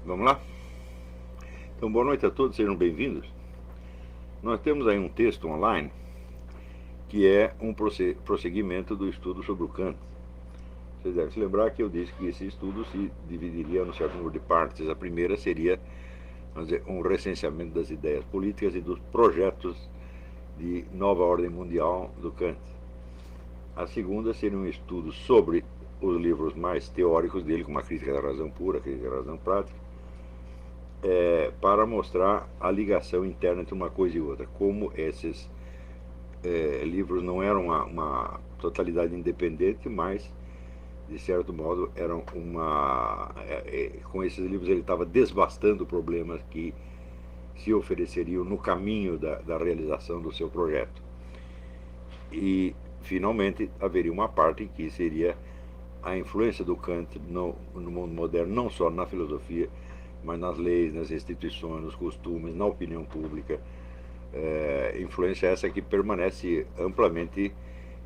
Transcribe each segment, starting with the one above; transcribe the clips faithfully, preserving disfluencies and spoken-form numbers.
Vamos lá? Então, boa noite a todos, sejam bem-vindos. Nós temos aí um texto online que é um prosseguimento do estudo sobre o Kant. Vocês devem se lembrar que eu disse que esse estudo se dividiria num certo número de partes. A primeira seria, vamos dizer, um recenseamento das ideias políticas e dos projetos de nova ordem mundial do Kant. A segunda seria um estudo sobre os livros mais teóricos dele, como a Crítica da Razão Pura, a Crítica da Razão Prática, é, para mostrar a ligação interna entre uma coisa e outra, como esses é, livros não eram uma, uma totalidade independente, mas, de certo modo, eram uma... É, é, com esses livros ele estava desbastando problemas que se ofereceriam no caminho da, da realização do seu projeto. E, finalmente, haveria uma parte que seria a influência do Kant no, no mundo moderno, não só na filosofia, mas nas leis, nas instituições, nos costumes, na opinião pública. É, influência essa que permanece amplamente,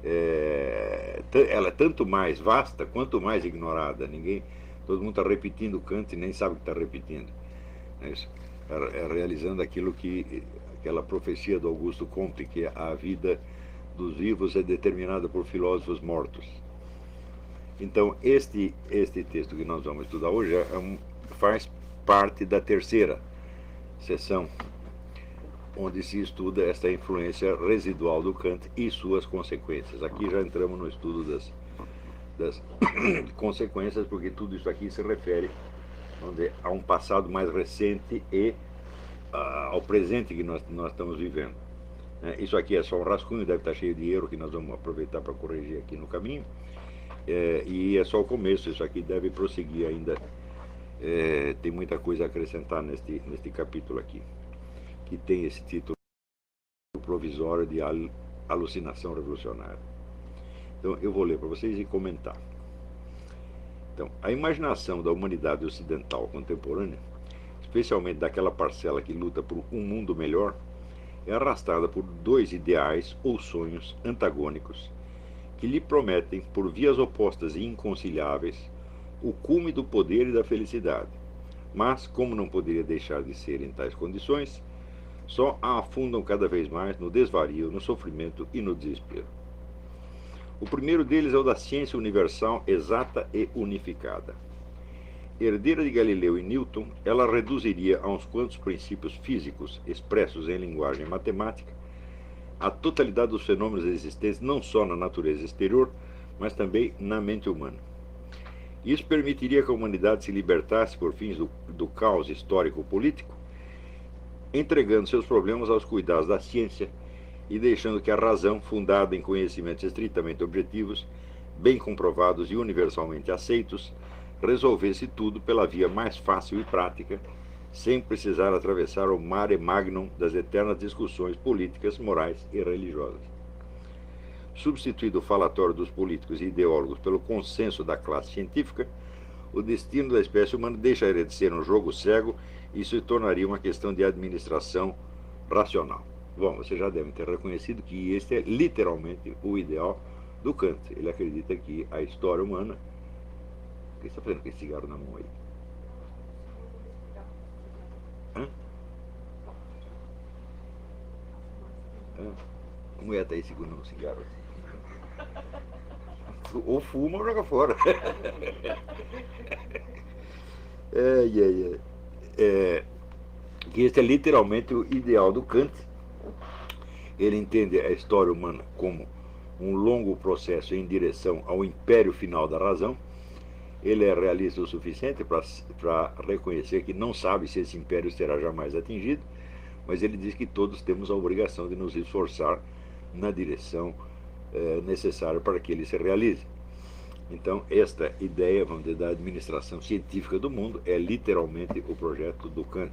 é, ela é tanto mais vasta quanto mais ignorada. Ninguém, todo mundo está repetindo Kant e nem sabe que está repetindo. É isso. É, realizando aquilo que, aquela profecia do Augusto Comte, que a vida dos vivos é determinada por filósofos mortos. Então, este, este texto que nós vamos estudar hoje é um, faz parte da terceira sessão, onde se estuda esta influência residual do Kant e suas consequências. Aqui já entramos no estudo das, das consequências, porque tudo isso aqui se refere, vamos dizer, a um passado mais recente e uh, ao presente que nós, nós estamos vivendo. É, isso aqui é só um rascunho, deve estar cheio de erro que nós vamos aproveitar para corrigir aqui no caminho. É, e é só o começo, isso aqui deve prosseguir ainda. É, tem muita coisa a acrescentar neste, neste capítulo aqui, que tem esse título provisório de al, alucinação revolucionária. Então eu vou ler para vocês e comentar. Então, a imaginação da humanidade ocidental contemporânea, especialmente daquela parcela que luta por um mundo melhor, é arrastada por dois ideais ou sonhos antagônicos que lhe prometem, por vias opostas e inconciliáveis, o cume do poder e da felicidade. Mas, como não poderia deixar de ser em tais condições, só a afundam cada vez mais no desvario, no sofrimento e no desespero. O primeiro deles é o da ciência universal, exata e unificada. Herdeira de Galileu e Newton, ela reduziria a uns quantos princípios físicos expressos em linguagem matemática a totalidade dos fenômenos existentes não só na natureza exterior, mas também na mente humana. Isso permitiria que a humanidade se libertasse por fins do, do caos histórico-político, entregando seus problemas aos cuidados da ciência e deixando que a razão, fundada em conhecimentos estritamente objetivos, bem comprovados e universalmente aceitos, resolvesse tudo pela via mais fácil e prática, sem precisar atravessar o mare magnum das eternas discussões políticas, morais e religiosas. Substituído o falatório dos políticos e ideólogos pelo consenso da classe científica, o destino da espécie humana deixaria de ser um jogo cego e se tornaria uma questão de administração racional. Bom, vocês já devem ter reconhecido que este é literalmente o ideal do Kant. Ele acredita que a história humana... O que você está fazendo com esse cigarro na mão aí? Hã? Hã? A mulher está aí segurando um cigarro assim. Ou fuma ou joga fora. É, é, é. É, que este é literalmente o ideal do Kant. Ele entende a história humana como um longo processo em direção ao império final da razão. Ele é realista o suficiente para reconhecer que não sabe se esse império será jamais atingido, mas ele diz que todos temos a obrigação de nos esforçar na direção é, necessária para que ele se realize. Então, esta ideia, vamos dizer, da administração científica do mundo é literalmente o projeto do Kant.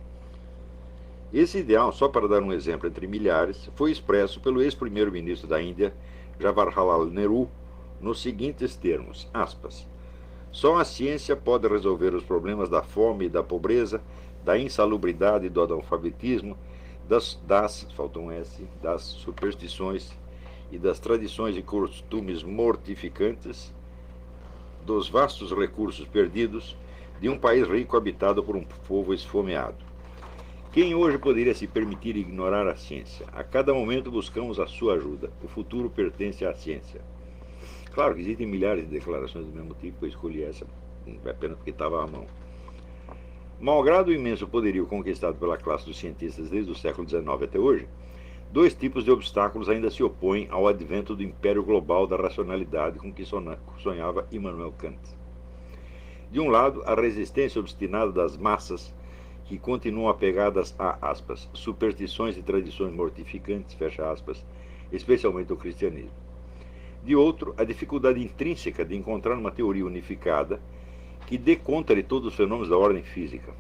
Esse ideal, só para dar um exemplo entre milhares, foi expresso pelo ex-primeiro-ministro da Índia, Jawaharlal Nehru, nos seguintes termos, aspas, só a ciência pode resolver os problemas da fome e da pobreza, da insalubridade e do analfabetismo, das, das, faltou um S, das superstições e das tradições e costumes mortificantes, dos vastos recursos perdidos, de um país rico habitado por um povo esfomeado. Quem hoje poderia se permitir ignorar a ciência? A cada momento buscamos a sua ajuda. O futuro pertence à ciência. Claro que existem milhares de declarações do mesmo tipo, eu escolhi essa apenas porque estava à mão. Malgrado o imenso poderio conquistado pela classe dos cientistas desde o século dezenove até hoje, dois tipos de obstáculos ainda se opõem ao advento do império global da racionalidade com que sonhava Immanuel Kant. De um lado, a resistência obstinada das massas que continuam apegadas a, aspas, superstições e tradições mortificantes, fecha aspas, especialmente o cristianismo. De outro, a dificuldade intrínseca de encontrar uma teoria unificada que dê conta de todos os fenômenos da ordem física.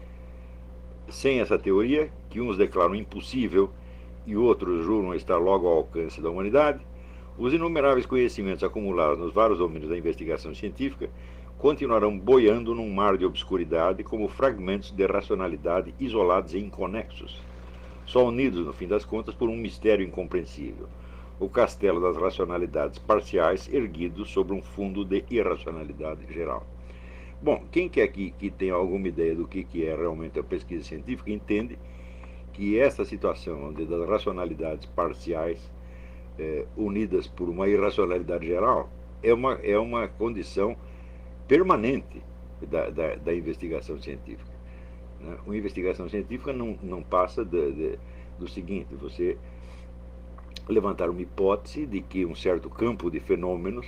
Sem essa teoria, que uns declaram impossível e outros juram estar logo ao alcance da humanidade, os inumeráveis conhecimentos acumulados nos vários domínios da investigação científica continuarão boiando num mar de obscuridade como fragmentos de racionalidade isolados e inconexos, só unidos, no fim das contas, por um mistério incompreensível, o castelo das racionalidades parciais erguido sobre um fundo de irracionalidade geral. Bom, quem quer que, que tenha alguma ideia do que, que é realmente a pesquisa científica entende que essa situação onde das racionalidades parciais eh, unidas por uma irracionalidade geral é uma, é uma condição permanente da, da, da investigação científica. Né? Uma investigação científica não, não passa de, de, do seguinte: você levantar uma hipótese de que um certo campo de fenômenos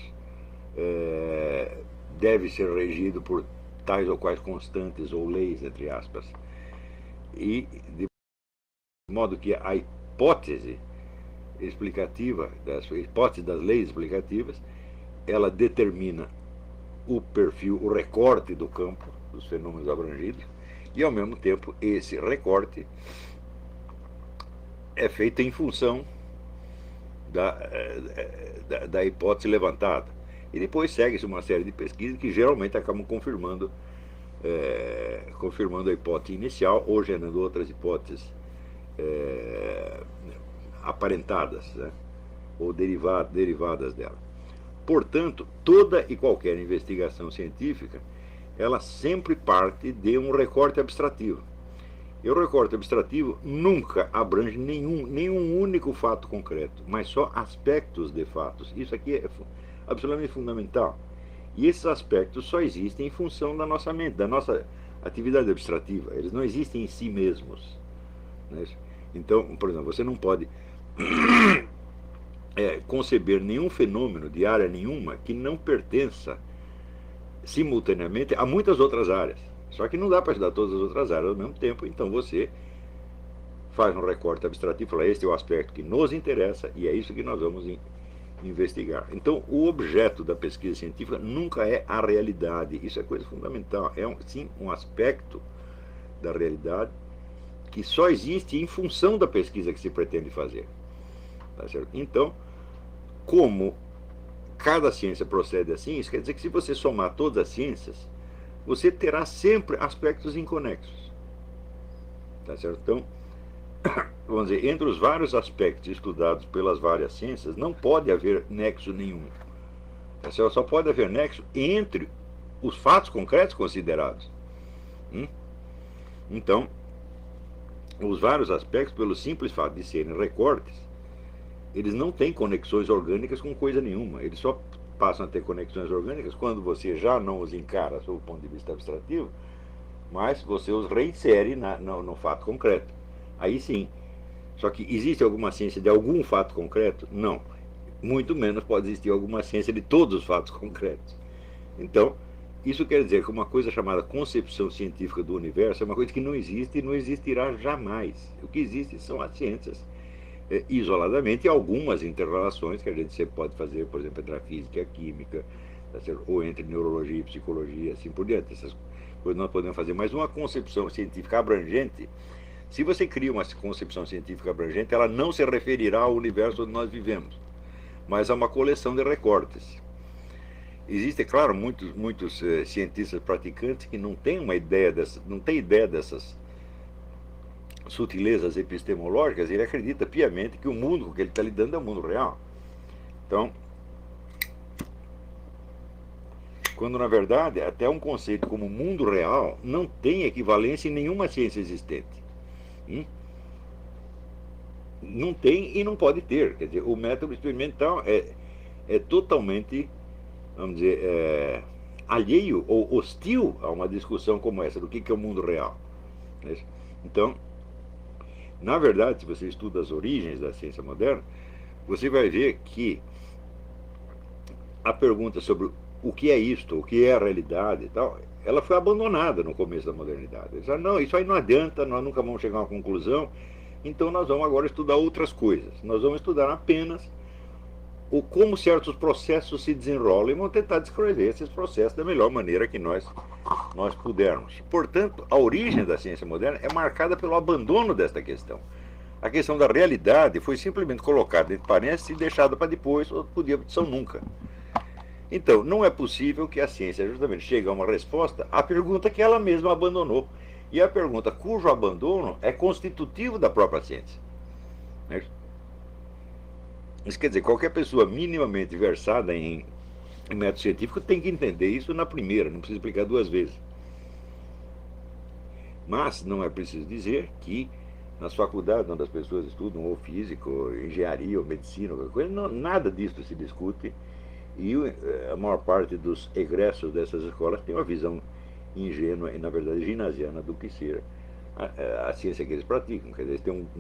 é, deve ser regido por tais ou quais constantes ou leis, entre aspas, e de modo que a hipótese explicativa, a hipótese das leis explicativas, ela determina o perfil, o recorte do campo dos fenômenos abrangidos, e ao mesmo tempo esse recorte é feito em função da, da, da hipótese levantada. E depois segue-se uma série de pesquisas que geralmente acabam confirmando, é, confirmando a hipótese inicial ou gerando outras hipóteses é, aparentadas, né, ou derivadas, derivadas dela. Portanto, toda e qualquer investigação científica, ela sempre parte de um recorte abstrativo. E o recorte abstrativo nunca abrange nenhum, nenhum único fato concreto, mas só aspectos de fatos. Isso aqui é absolutamente fundamental. E esses aspectos só existem em função da nossa mente, da nossa atividade abstrativa. Eles não existem em si mesmos. Né? Então, por exemplo, você não pode é, conceber nenhum fenômeno de área nenhuma que não pertença simultaneamente a muitas outras áreas. Só que não dá para estudar todas as outras áreas ao mesmo tempo, então você faz um recorte abstrativo e fala: este é o aspecto que nos interessa e é isso que nós vamos investigar. Então, o objeto da pesquisa científica nunca é a realidade. Isso é coisa fundamental. É, um, sim, um aspecto da realidade que só existe em função da pesquisa que se pretende fazer. Tá certo? Então, como cada ciência procede assim, isso quer dizer que se você somar todas as ciências, você terá sempre aspectos inconexos. Tá certo? Então, vamos dizer, entre os vários aspectos estudados pelas várias ciências, não pode haver nexo nenhum. Só pode haver nexo entre os fatos concretos considerados. Hum? Então, os vários aspectos, pelo simples fato de serem recortes, eles não têm conexões orgânicas com coisa nenhuma. Eles só passam a ter conexões orgânicas quando você já não os encara sob o ponto de vista abstrativo, mas você os reinsere na, no, no fato concreto. Aí sim. Só que existe alguma ciência de algum fato concreto? Não. Muito menos pode existir alguma ciência de todos os fatos concretos. Então, isso quer dizer que uma coisa chamada concepção científica do universo é uma coisa que não existe e não existirá jamais. O que existe são as ciências é, isoladamente, e algumas interrelações que a gente sempre pode fazer, por exemplo, entre a física e a química, ou entre neurologia e psicologia, assim por diante. Essas coisas nós podemos fazer, mas uma concepção científica abrangente, se você cria uma concepção científica abrangente, ela não se referirá ao universo onde nós vivemos, mas a uma coleção de recortes. Existem, claro, muitos, muitos eh, cientistas praticantes que não têm uma ideia dessas, não têm ideia dessas sutilezas epistemológicas. Ele acredita piamente que o mundo com que ele está lidando é o mundo real. Então, quando na verdade até um conceito como mundo real não tem equivalência em nenhuma ciência existente. Hum? Não tem e não pode ter. Quer dizer, o método experimental é, é totalmente, vamos dizer, é, alheio ou hostil a uma discussão como essa, do que é o mundo real. Então, na verdade, se você estuda as origens da ciência moderna, você vai ver que a pergunta sobre o que é isto, o que é a realidade e tal, ela foi abandonada no começo da modernidade. Eles disseram, não, isso aí não adianta, nós nunca vamos chegar a uma conclusão, então nós vamos agora estudar outras coisas. Nós vamos estudar apenas o como certos processos se desenrolam e vamos tentar descrever esses processos da melhor maneira que nós, nós pudermos. Portanto, a origem da ciência moderna é marcada pelo abandono desta questão. A questão da realidade foi simplesmente colocada entre parênteses e deixada para depois, ou podia ser nunca. Então, não é possível que a ciência justamente chegue a uma resposta à pergunta que ela mesma abandonou. E a pergunta cujo abandono é constitutivo da própria ciência. Isso quer dizer, qualquer pessoa minimamente versada em, em método científico tem que entender isso na primeira, não precisa explicar duas vezes. Mas não é preciso dizer que nas faculdades onde as pessoas estudam ou física, ou engenharia, ou medicina, ou qualquer coisa, não, nada disso se discute. E a maior parte dos egressos dessas escolas tem uma visão ingênua e, na verdade, ginasiana do que seja a, a ciência que eles praticam. Quer dizer, eles têm um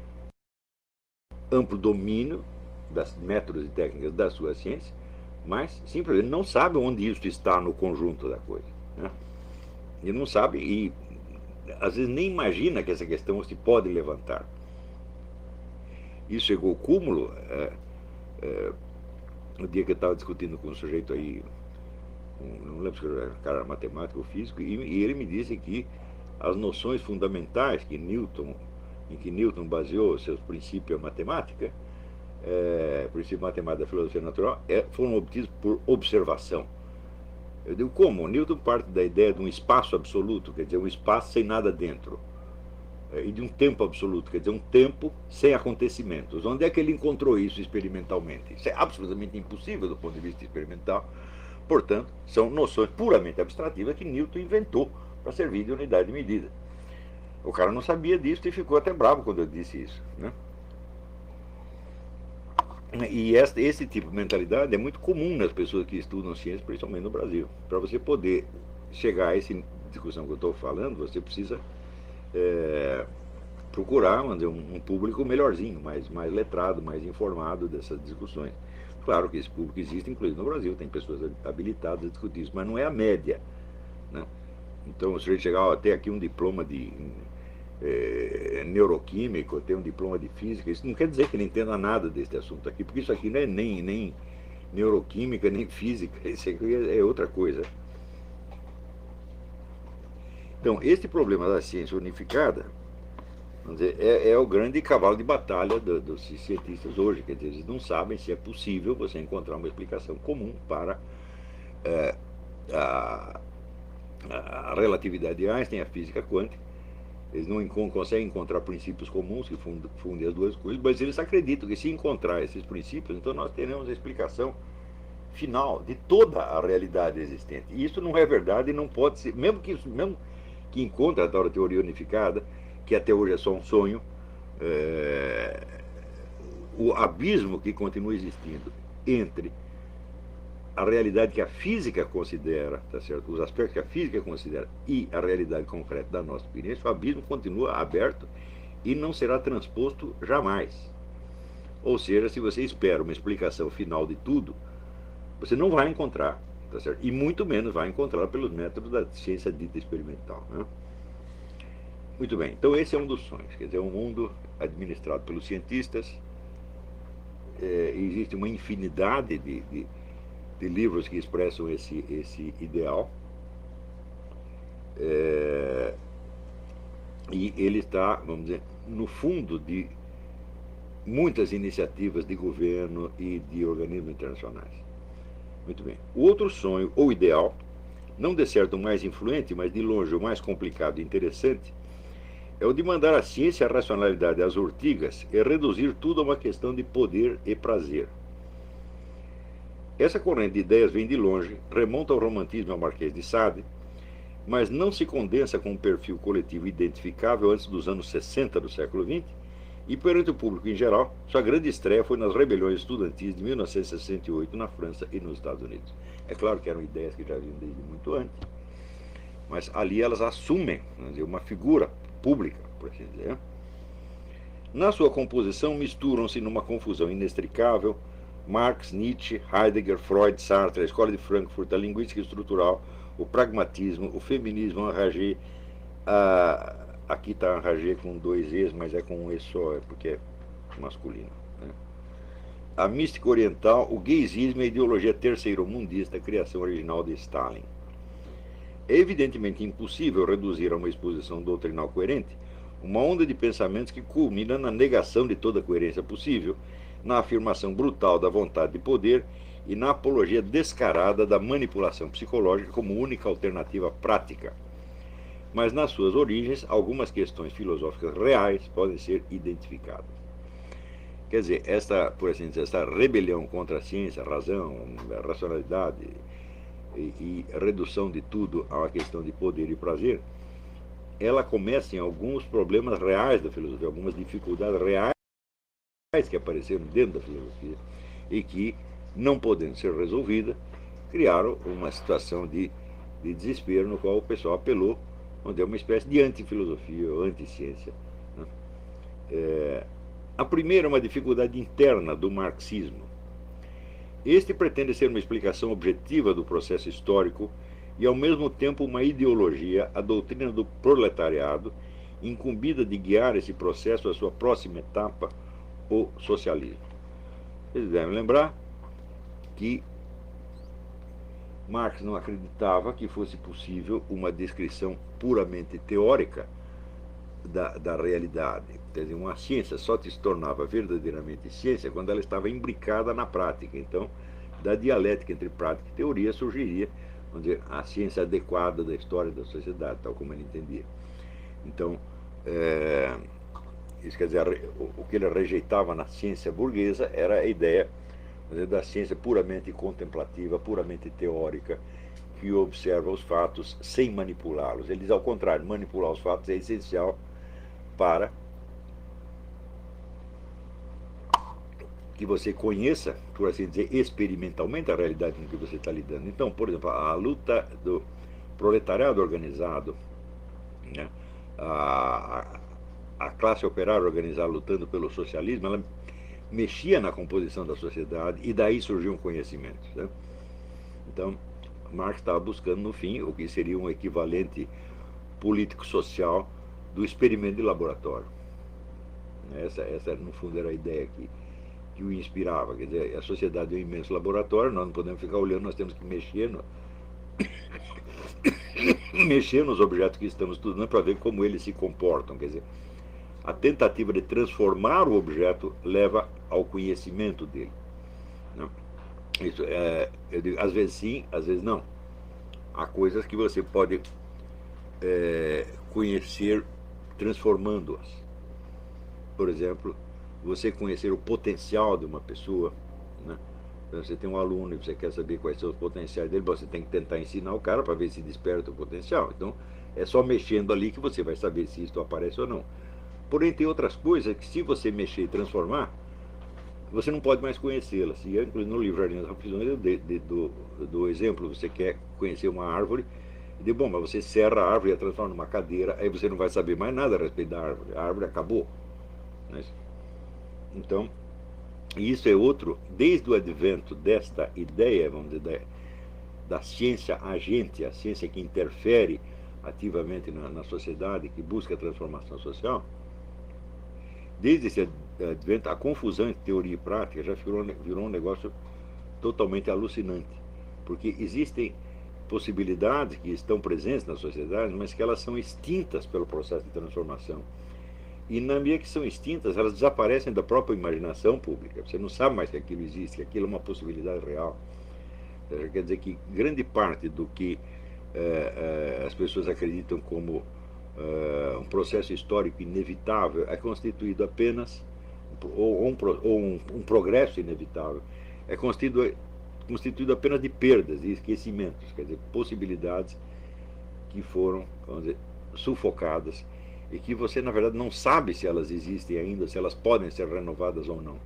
amplo domínio das métodos e técnicas da sua ciência, mas simplesmente não sabem onde isso está no conjunto da coisa. Né? E não sabe, e às vezes nem imagina que essa questão se pode levantar. Isso chegou ao cúmulo. É, é, no dia que eu estava discutindo com um sujeito aí, um, não lembro se era um cara matemático ou físico, e, e ele me disse que as noções fundamentais que Newton, em que Newton baseou seus princípios da matemática, é, princípio matemático da filosofia natural, é, foram obtidos por observação. Eu digo, como? Newton parte da ideia de um espaço absoluto, quer dizer, um espaço sem nada dentro. E de um tempo absoluto, quer dizer, um tempo sem acontecimentos. Onde é que ele encontrou isso experimentalmente? Isso é absolutamente impossível do ponto de vista experimental. Portanto, são noções puramente abstrativas que Newton inventou para servir de unidade de medida. O cara não sabia disso e ficou até bravo quando eu disse isso. Né? E esse, esse tipo de mentalidade é muito comum nas pessoas que estudam ciência, principalmente no Brasil. Para você poder chegar a essa discussão que eu estou falando, você precisa É, procurar vamos dizer, um, um público melhorzinho, mais, mais letrado, mais informado dessas discussões. Claro que esse público existe, inclusive no Brasil, tem pessoas habilitadas a discutir isso, mas não é a média. Né? Então, se a gente chegar, ó, tem aqui um diploma de é, neuroquímico, tem um diploma de física, isso não quer dizer que ele entenda nada desse assunto aqui, porque isso aqui não é nem, nem neuroquímica, nem física, isso aqui é outra coisa. Então, este problema da ciência unificada, vamos dizer, é, é o grande cavalo de batalha do, dos cientistas hoje. Quer dizer, eles não sabem se é possível você encontrar uma explicação comum para é, a, a relatividade de Einstein, a física quântica. Eles não encont conseguem encontrar princípios comuns que fundem, fundem as duas coisas, mas eles acreditam que se encontrar esses princípios, então nós teremos a explicação final de toda a realidade existente. E isso não é verdade e não pode ser, mesmo que isso, mesmo que encontra a tal teoria unificada, que até hoje é só um sonho, é, o abismo que continua existindo entre a realidade que a física considera, tá certo? Os aspectos que a física considera e a realidade concreta da nossa experiência, o abismo continua aberto e não será transposto jamais. Ou seja, se você espera uma explicação final de tudo, você não vai encontrar. Tá certo? E muito menos vai encontrar pelos métodos da ciência dita experimental. Né? Muito bem, então esse é um dos sonhos, quer dizer, um mundo administrado pelos cientistas. É, existe uma infinidade de, de, de livros que expressam esse, esse ideal. É, e ele está, vamos dizer, no fundo de muitas iniciativas de governo e de organismos internacionais. Muito bem. O outro sonho, ou ideal, não de certo o mais influente, mas de longe o mais complicado e interessante, é o de mandar a ciência e a racionalidade às urtigas e reduzir tudo a uma questão de poder e prazer. Essa corrente de ideias vem de longe, remonta ao romantismo e ao Marquês de Sade, mas não se condensa com um perfil coletivo identificável antes dos anos sessenta do século vinte, e perante o público em geral, sua grande estreia foi nas rebeliões estudantis de mil novecentos e sessenta e oito na França e nos Estados Unidos. É claro que eram ideias que já vinham desde muito antes, mas ali elas assumem, vamos dizer, uma figura pública, por assim dizer. Na sua composição misturam-se numa confusão inextricável Marx, Nietzsche, Heidegger, Freud, Sartre, a Escola de Frankfurt, a linguística estrutural, o pragmatismo, o feminismo, Enragé, a, aqui está Enragé com dois Es, mas é com um E só, é porque é masculino. Né? A mística oriental, o gaysismo e a ideologia terceiro-mundista, a criação original de Stalin. É evidentemente impossível reduzir a uma exposição doutrinal coerente uma onda de pensamentos que culmina na negação de toda coerência possível, na afirmação brutal da vontade de poder e na apologia descarada da manipulação psicológica como única alternativa prática. Mas nas suas origens, algumas questões filosóficas reais podem ser identificadas. Quer dizer, esta, por assim dizer, esta rebelião contra a ciência, a razão, a racionalidade e, e a redução de tudo a uma questão de poder e prazer, ela começa em alguns problemas reais da filosofia, algumas dificuldades reais que apareceram dentro da filosofia e que, não podendo ser resolvidas, criaram uma situação de, de desespero no qual o pessoal apelou, onde é uma espécie de antifilosofia ou anticiência. Né? É, a primeira é uma dificuldade interna do marxismo. Este pretende ser uma explicação objetiva do processo histórico e, ao mesmo tempo, uma ideologia, a doutrina do proletariado, incumbida de guiar esse processo à sua próxima etapa, o socialismo. Vocês devem lembrar que Marx não acreditava que fosse possível uma descrição puramente teórica da, da realidade. Quer dizer, uma ciência só se tornava verdadeiramente ciência quando ela estava imbricada na prática. Então, da dialética entre prática e teoria surgiria, vamos dizer, a ciência adequada da história da sociedade, tal como ele entendia. Então, é, isso quer dizer, o que ele rejeitava na ciência burguesa era a ideia dizer, da ciência puramente contemplativa, puramente teórica, que observa os fatos sem manipulá-los. Ele diz, ao contrário, manipular os fatos é essencial para que você conheça, por assim dizer, experimentalmente a realidade com que você está lidando. Então, por exemplo, a luta do proletariado organizado, né, a, a classe operária organizada lutando pelo socialismo, ela mexia na composição da sociedade e daí surgiu um conhecimento. Né? Então, Marx estava buscando, no fim, o que seria um equivalente político-social do experimento de laboratório. Essa, essa, no fundo, era a ideia que, que o inspirava. Quer dizer, a sociedade é um imenso laboratório, nós não podemos ficar olhando, nós temos que mexer, no... mexer nos objetos que estamos estudando para ver como eles se comportam. Quer dizer, a tentativa de transformar o objeto leva ao conhecimento dele. Né? Isso é, eu digo, às vezes sim, às vezes não. Há coisas que você pode é, conhecer transformando-as. Por exemplo, você conhecer o potencial de uma pessoa. Né? Então, você tem um aluno e você quer saber quais são os potenciais dele, você tem que tentar ensinar o cara para ver se desperta o potencial. Então, é só mexendo ali que você vai saber se isso aparece ou não. Porém, tem outras coisas que, se você mexer e transformar, você não pode mais conhecê-las. E, inclusive, no livro Jardim das Aflições, eu dou do exemplo, você quer conhecer uma árvore, e diz, bom, mas você serra a árvore e a transforma numa cadeira, aí você não vai saber mais nada a respeito da árvore. A árvore acabou. Né? Então, isso é outro, desde o advento desta ideia, vamos dizer, da, da ciência agente, a ciência que interfere ativamente na, na sociedade, que busca a transformação social, desde esse advento, a confusão entre teoria e prática já virou, virou um negócio totalmente alucinante, porque existem possibilidades que estão presentes na sociedade, mas que elas são extintas pelo processo de transformação. E na medida que são extintas, elas desaparecem da própria imaginação pública. Você não sabe mais que aquilo existe, que aquilo é uma possibilidade real. Quer dizer que grande parte do que eh, eh, as pessoas acreditam como Uh, um processo histórico inevitável é constituído apenas, ou, um, ou um, um progresso inevitável, é constituído, constituído apenas de perdas e esquecimentos, quer dizer, possibilidades que foram, vamos dizer, sufocadas e que você, na verdade, não sabe se elas existem ainda, se elas podem ser renovadas ou não.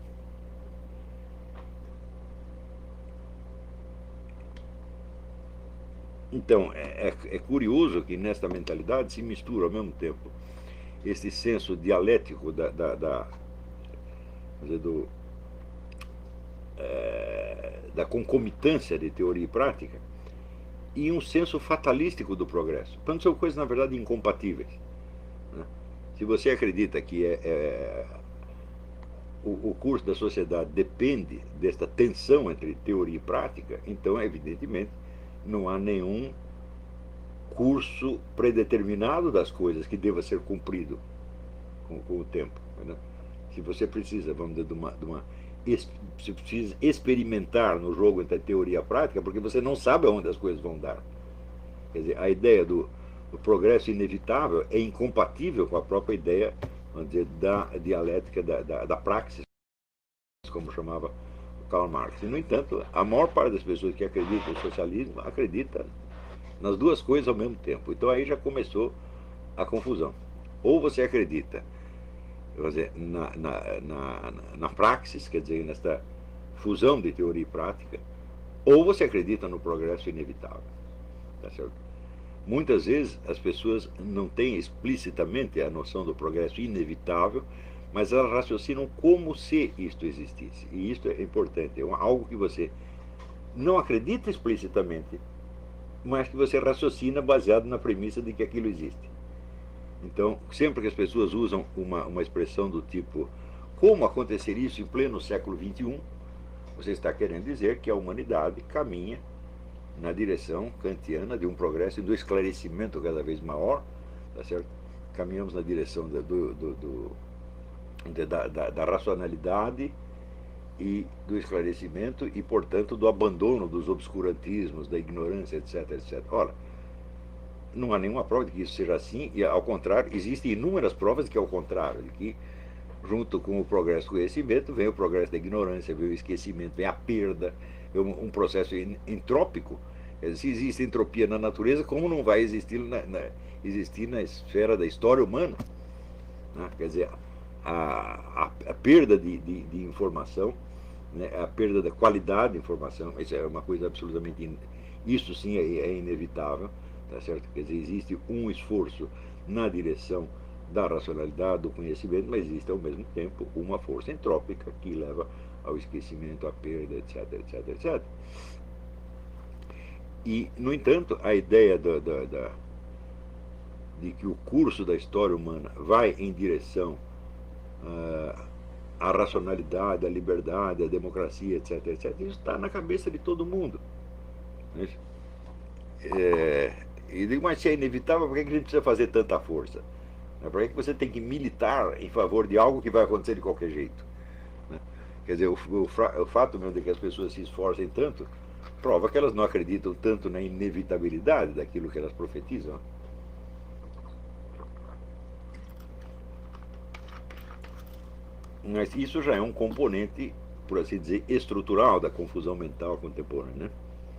Então, é, é curioso que nesta mentalidade se mistura ao mesmo tempo esse senso dialético da, da, da, dizer, do, é, da concomitância de teoria e prática e um senso fatalístico do progresso. Quando são coisas, na verdade, incompatíveis. Né? Se você acredita que é, é, o, o curso da sociedade depende desta tensão entre teoria e prática, então, evidentemente, não há nenhum curso predeterminado das coisas que deva ser cumprido com, com o tempo. Né? Se você precisa, vamos dizer, de uma, de uma você precisa experimentar no jogo entre a teoria e a prática, porque você não sabe aonde as coisas vão dar. Quer dizer, a ideia do, do progresso inevitável é incompatível com a própria ideia, vamos dizer, da dialética, da, da, da praxis, como chamava Karl Marx. E, no entanto, a maior parte das pessoas que acreditam no socialismo acredita nas duas coisas ao mesmo tempo. Então aí já começou a confusão. Ou você acredita, vamos dizer, na, na, na, na praxis, quer dizer, nesta fusão de teoria e prática, ou você acredita no progresso inevitável. Tá certo? Muitas vezes as pessoas não têm explicitamente a noção do progresso inevitável, mas elas raciocinam como se isto existisse. E isto é importante, é algo que você não acredita explicitamente, mas que você raciocina baseado na premissa de que aquilo existe. Então, sempre que as pessoas usam uma, uma expressão do tipo como acontecer isso em pleno século vinte e um, você está querendo dizer que a humanidade caminha na direção kantiana de um progresso e do esclarecimento cada vez maior, tá certo? Caminhamos na direção do, do, do, do, da, da, da racionalidade e do esclarecimento e, portanto, do abandono dos obscurantismos, da ignorância, etc, etcétera. Ora, não há nenhuma prova de que isso seja assim, e, ao contrário, existem inúmeras provas de que é o contrário, de que, junto com o progresso do conhecimento, vem o progresso da ignorância, vem o esquecimento, vem a perda, vem um, um processo entrópico. Quer dizer, se existe entropia na natureza, como não vai existir na, na, existir na esfera da história humana? Né? Quer dizer, a, a, a perda de, de, de informação, né? A perda da qualidade de informação, isso é uma coisa absolutamente, in, isso sim é, é inevitável, tá certo? Quer dizer, existe um esforço na direção da racionalidade, do conhecimento, mas existe ao mesmo tempo uma força entrópica que leva ao esquecimento, à perda, etc, etc, etcétera. E, no entanto, a ideia da, da, da, de que o curso da história humana vai em direção uh, à racionalidade, à liberdade, à democracia, etc, etcétera, isso está na cabeça de todo mundo. Né? É, e digo, mas se é inevitável, por que a gente precisa fazer tanta força? Por que você tem que militar em favor de algo que vai acontecer de qualquer jeito? Né? Quer dizer, o, o, o fato mesmo de que as pessoas se esforcem tanto prova que elas não acreditam tanto na inevitabilidade daquilo que elas profetizam. Mas isso já é um componente, por assim dizer, estrutural da confusão mental contemporânea. Né?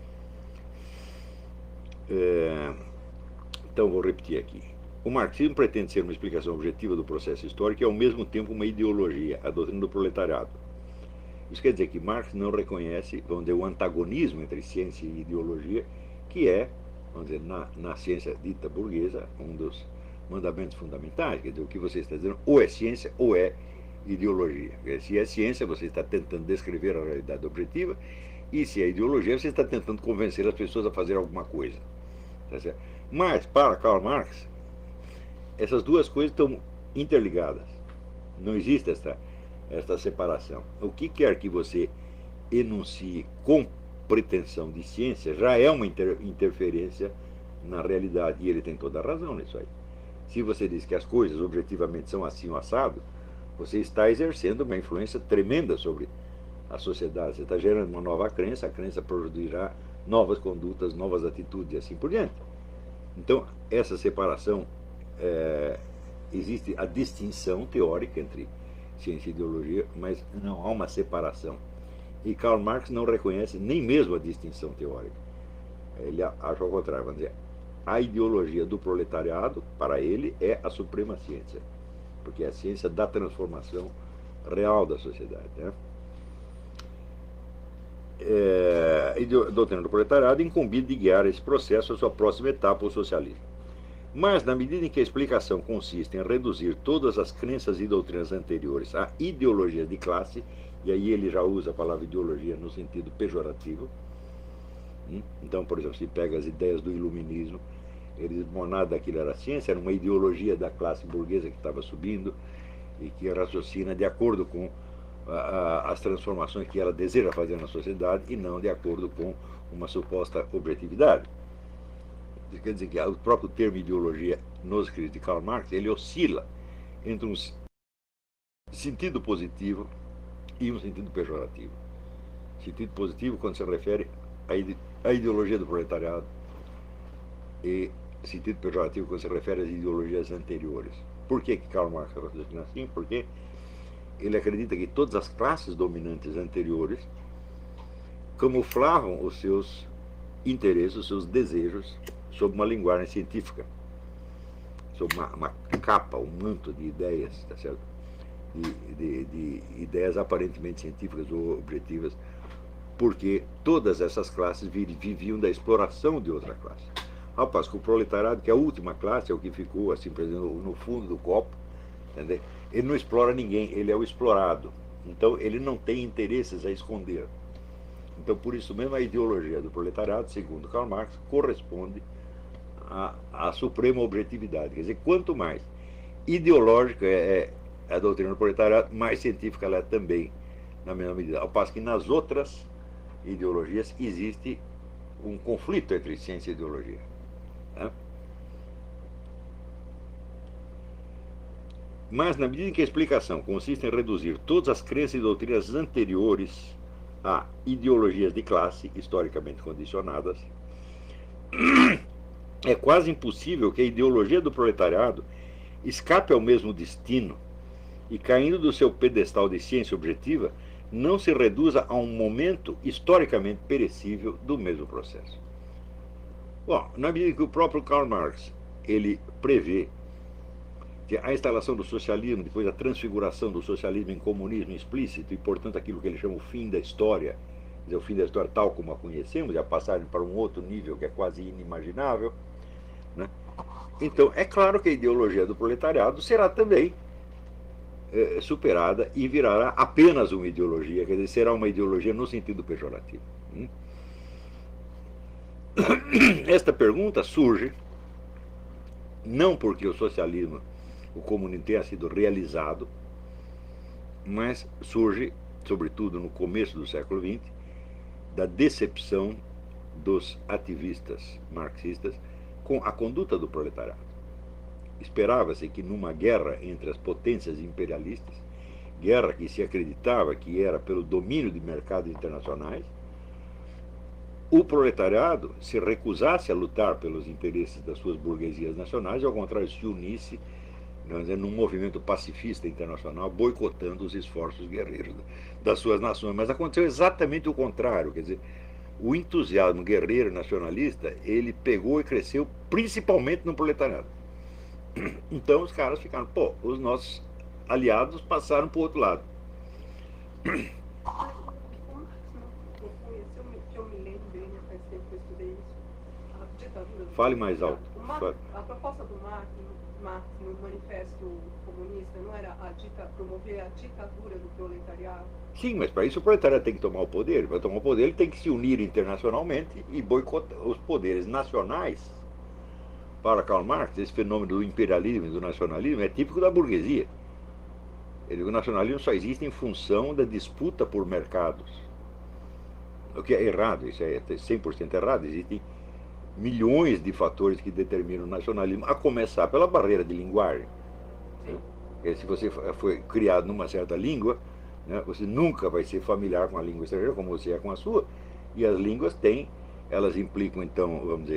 É, então, vou repetir aqui. O marxismo pretende ser uma explicação objetiva do processo histórico e, ao mesmo tempo, uma ideologia, a doutrina do proletariado. Isso quer dizer que Marx não reconhece, vamos dizer, o antagonismo entre ciência e ideologia, que é, vamos dizer, na, na ciência dita burguesa, um dos mandamentos fundamentais. Quer dizer, o que você está dizendo ou é ciência ou é ideologia. Se é ciência, você está tentando descrever a realidade objetiva, e se é ideologia, você está tentando convencer as pessoas a fazer alguma coisa. Tá certo? Mas, para Karl Marx, essas duas coisas estão interligadas. Não existe esta, esta separação. O que quer que você enuncie com pretensão de ciência já é uma inter, interferência na realidade. E ele tem toda a razão nisso aí. Se você diz que as coisas objetivamente são assim ou assado, você está exercendo uma influência tremenda sobre a sociedade. Você está gerando uma nova crença, a crença produzirá novas condutas, novas atitudes e assim por diante. Então, essa separação, é, existe a distinção teórica entre ciência e ideologia, mas não há uma separação E Karl Marx não reconhece nem mesmo a distinção teórica. Ele acha ao contrário, vamos dizer, a ideologia do proletariado, para ele, é a suprema ciência, porque é a ciência da transformação real da sociedade. Né? É, a doutrina do proletariado incumbe de guiar esse processo à sua próxima etapa, o socialismo. Mas, na medida em que a explicação consiste em reduzir todas as crenças e doutrinas anteriores a ideologias de classe, e aí ele já usa a palavra ideologia no sentido pejorativo. Então, por exemplo, se pega as ideias do iluminismo, ele diz, bom, nada daquilo era ciência, era uma ideologia da classe burguesa que estava subindo e que raciocina de acordo com a, a, as transformações que ela deseja fazer na sociedade e não de acordo com uma suposta objetividade. Isso quer dizer que o próprio termo ideologia nos escritos de Karl Marx, ele oscila entre um sentido positivo e um sentido pejorativo. Sentido positivo quando se refere à ideologia do proletariado e sentido pejorativo quando se refere às ideologias anteriores. Por que que Karl Marx raciocina assim? Porque ele acredita que todas as classes dominantes anteriores camuflavam os seus interesses, os seus desejos sob uma linguagem científica, sob uma, uma capa, um manto de ideias, tá certo? De, de, de ideias aparentemente científicas ou objetivas, porque todas essas classes viviam da exploração de outra classe. Rapaz, que o proletariado, que é a última classe, é o que ficou assim, por exemplo, no fundo do copo, entendeu? Ele não explora ninguém, ele é o explorado. Então, ele não tem interesses a esconder. Então, por isso mesmo, a ideologia do proletariado, segundo Karl Marx, corresponde à, à suprema objetividade. Quer dizer, quanto mais ideológica é a doutrina do proletariado, mais científica ela é também, na mesma medida. Ao passo que nas outras ideologias existe um conflito entre ciência e ideologia. Né? Mas, na medida em que a explicação consiste em reduzir todas as crenças e doutrinas anteriores a ideologias de classe historicamente condicionadas, é quase impossível que a ideologia do proletariado escape ao mesmo destino e, caindo do seu pedestal de ciência objetiva, não se reduza a um momento historicamente perecível do mesmo processo. Bom, na medida que o próprio Karl Marx ele prevê que a instalação do socialismo, depois a transfiguração do socialismo em comunismo explícito, e, portanto, aquilo que ele chama o fim da história, quer dizer, o fim da história tal como a conhecemos, e a passagem para um outro nível que é quase inimaginável, né? Então, é claro que a ideologia do proletariado será também é, superada e virará apenas uma ideologia, quer dizer, será uma ideologia no sentido pejorativo. Hum? Esta pergunta surge não porque o socialismo, o comunismo tenha sido realizado, mas surge, sobretudo no começo do século vinte, da decepção dos ativistas marxistas com a conduta do proletariado. Esperava-se que numa guerra entre as potências imperialistas, guerra que se acreditava que era pelo domínio de mercados internacionais, o proletariado se recusasse a lutar pelos interesses das suas burguesias nacionais e, ao contrário, se unisse num movimento pacifista internacional, boicotando os esforços guerreiros das suas nações. Mas aconteceu exatamente o contrário, quer dizer, o entusiasmo guerreiro nacionalista, ele pegou e cresceu principalmente no proletariado. Então os caras ficaram, pô, os nossos aliados passaram para o outro lado. Fale mais alto. Marx, a proposta do Marx, Marx no Manifesto Comunista não era a dita, promover a ditadura do proletariado? Sim, mas para isso o proletariado tem que tomar o poder. Para tomar o poder, ele tem que se unir internacionalmente e boicotar os poderes nacionais. Para Karl Marx, esse fenômeno do imperialismo e do nacionalismo é típico da burguesia. Ele, o nacionalismo só existe em função da disputa por mercados. O que é errado, isso é cem por cento errado. Existem milhões de fatores que determinam o nacionalismo, a começar pela barreira de linguagem. Né? Se você foi criado numa certa língua, né, você nunca vai ser familiar com a língua estrangeira, como você é com a sua, e as línguas têm, elas implicam, então, vamos dizer,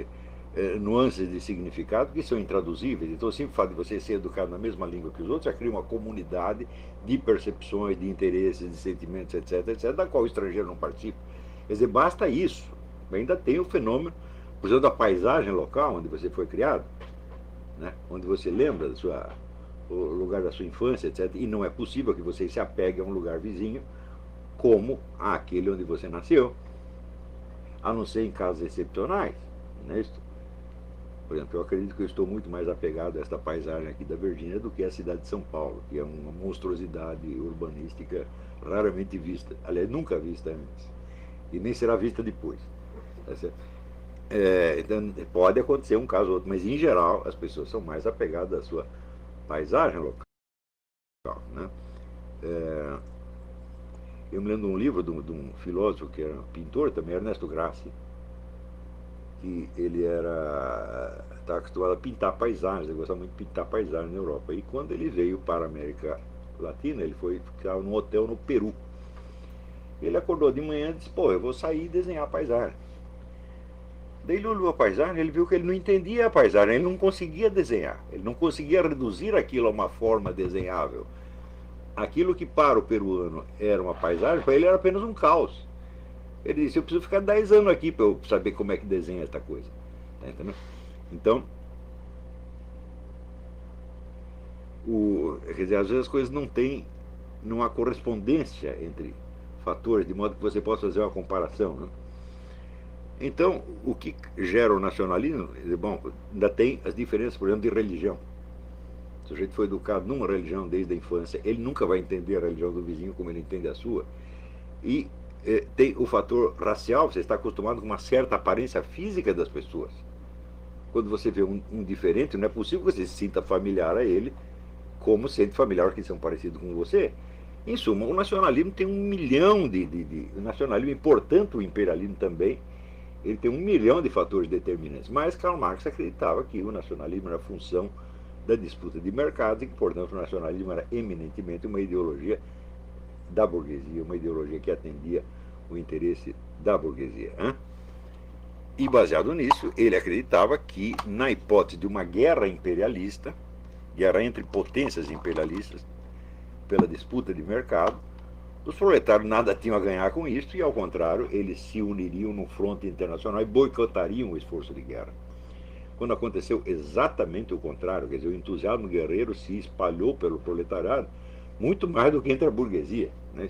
é, nuances de significado que são intraduzíveis. Então, o simples fato de você ser educado na mesma língua que os outros já cria uma comunidade de percepções, de interesses, de sentimentos, etc, etc, da qual o estrangeiro não participa. Quer dizer, basta isso. Ainda tem o fenômeno, por exemplo, da paisagem local onde você foi criado, né? Onde você lembra da sua, o lugar da sua infância, etc. E não é possível que você se apegue a um lugar vizinho como aquele onde você nasceu, a não ser em casos excepcionais, não é isso? Por exemplo, eu acredito que eu estou muito mais apegado a esta paisagem aqui da Virgínia do que a cidade de São Paulo, que é uma monstruosidade urbanística raramente vista, aliás, nunca vista antes, e nem será vista depois. Tá certo? É, então, pode acontecer um caso ou outro, mas em geral as pessoas são mais apegadas à sua paisagem local. Né? É, eu me lembro de um livro de um, de um filósofo que era pintor também, Ernesto Grassi, que ele era estava acostumado a pintar paisagens, ele gostava muito de pintar paisagens na Europa. E quando ele veio para a América Latina, ele foi ficar num hotel no Peru. Ele acordou de manhã e disse, pô, eu vou sair e desenhar a paisagem. Daí ele olhou a paisagem, ele viu que ele não entendia a paisagem, ele não conseguia desenhar, ele não conseguia reduzir aquilo a uma forma desenhável. Aquilo que para o peruano era uma paisagem, para ele era apenas um caos. Ele disse, eu preciso ficar dez anos aqui para eu saber como é que desenha esta coisa. Tá entendendo? Então, o, quer dizer, às vezes as coisas não têm, não há correspondência entre fatores, de modo que você possa fazer uma comparação. Né? Então, o que gera o nacionalismo, bom, ainda tem as diferenças, por exemplo, de religião. Se o sujeito foi educado numa religião desde a infância, ele nunca vai entender a religião do vizinho como ele entende a sua. E eh, tem o fator racial, você está acostumado com uma certa aparência física das pessoas. Quando você vê um, um diferente, não é possível que você se sinta familiar a ele, como sente familiar que são parecidos com você. Em suma, o nacionalismo tem um milhão de, de, de... O nacionalismo, e portanto o imperialismo também, ele tem um milhão de fatores determinantes. Mas Karl Marx acreditava que o nacionalismo era função da disputa de mercados e que, portanto, o nacionalismo era eminentemente uma ideologia da burguesia, uma ideologia que atendia o interesse da burguesia. Hein? E, baseado nisso, ele acreditava que, na hipótese de uma guerra imperialista, guerra entre potências imperialistas, pela disputa de mercado, os proletários nada tinham a ganhar com isso e, ao contrário, eles se uniriam no fronte internacional e boicotariam o esforço de guerra. Quando aconteceu exatamente o contrário, quer dizer, o entusiasmo guerreiro se espalhou pelo proletariado muito mais do que entre a burguesia. Né?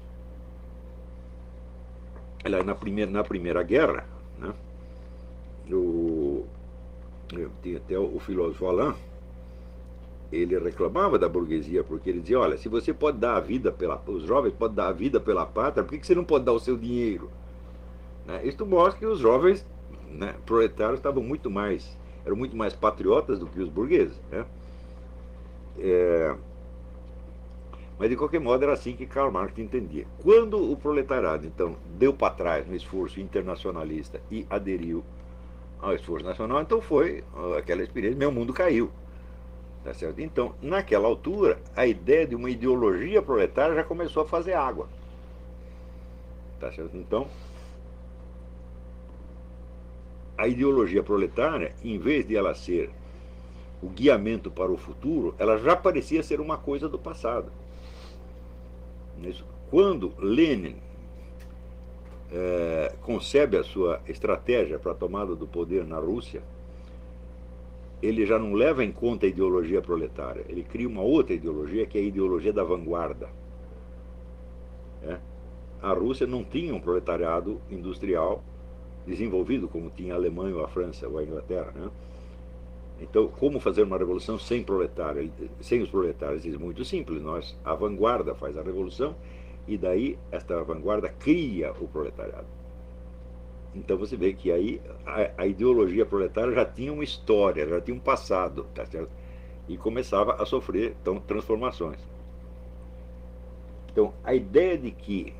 Na primeira, na primeira guerra, né, o, tinha até o filósofo Alain, ele reclamava da burguesia, porque ele dizia, olha, se você pode dar a vida pela... Os jovens podem dar a vida pela pátria, por que você não pode dar o seu dinheiro? Né? Isto mostra que os jovens, né, proletários estavam muito mais... eram muito mais patriotas do que os burgueses. Né? É... Mas, de qualquer modo, era assim que Karl Marx entendia. Quando o proletariado, então, deu para trás no esforço internacionalista e aderiu ao esforço nacional, então foi aquela experiência, meu mundo caiu. Tá certo? Então, naquela altura, a ideia de uma ideologia proletária já começou a fazer água. Tá certo? Então, a ideologia proletária, em vez de ela ser o guiamento para o futuro, ela já parecia ser uma coisa do passado. Quando Lenin é, concebe a sua estratégia para a tomada do poder na Rússia, ele já não leva em conta a ideologia proletária, ele cria uma outra ideologia, que é a ideologia da vanguarda. É? A Rússia não tinha um proletariado industrial desenvolvido como tinha a Alemanha ou a França ou a Inglaterra. Né? Então, como fazer uma revolução sem proletário, sem os proletários? É muito simples, nós, a vanguarda faz a revolução e daí esta vanguarda cria o proletariado. Então você vê que aí a, a ideologia proletária já tinha uma história, já tinha um passado, tá certo? E começava a sofrer, então, transformações. Então, a ideia de que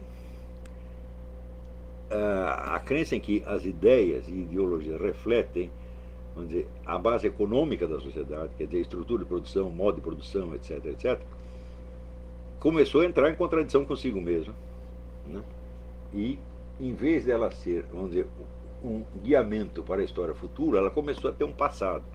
a, a crença em que as ideias e ideologias refletem, vamos dizer, a base econômica da sociedade, quer dizer, estrutura de produção, modo de produção, etc, etc, começou a entrar em contradição consigo mesmo, né? E em vez dela ser, vamos dizer, um guiamento para a história futura, ela começou a ter um passado.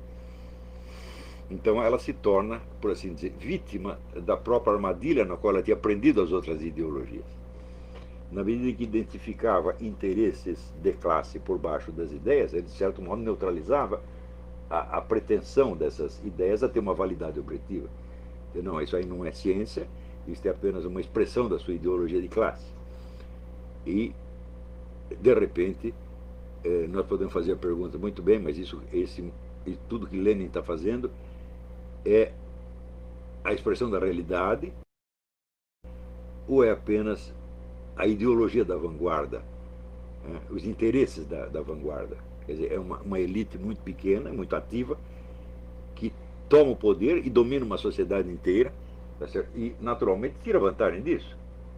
Então ela se torna, por assim dizer, vítima da própria armadilha na qual ela tinha aprendido as outras ideologias. Na medida que identificava interesses de classe por baixo das ideias, ele de certo modo neutralizava a, a pretensão dessas ideias a ter uma validade objetiva. Não, isso aí não é ciência, isso é apenas uma expressão da sua ideologia de classe. E, de repente, eh, nós podemos fazer a pergunta, muito bem, mas isso, esse, tudo que Lenin está fazendo é a expressão da realidade ou é apenas a ideologia da vanguarda, né? Os interesses da, da vanguarda? Quer dizer, é uma, uma elite muito pequena, muito ativa, que toma o poder e domina uma sociedade inteira, tá certo? E, naturalmente, tira vantagem disso.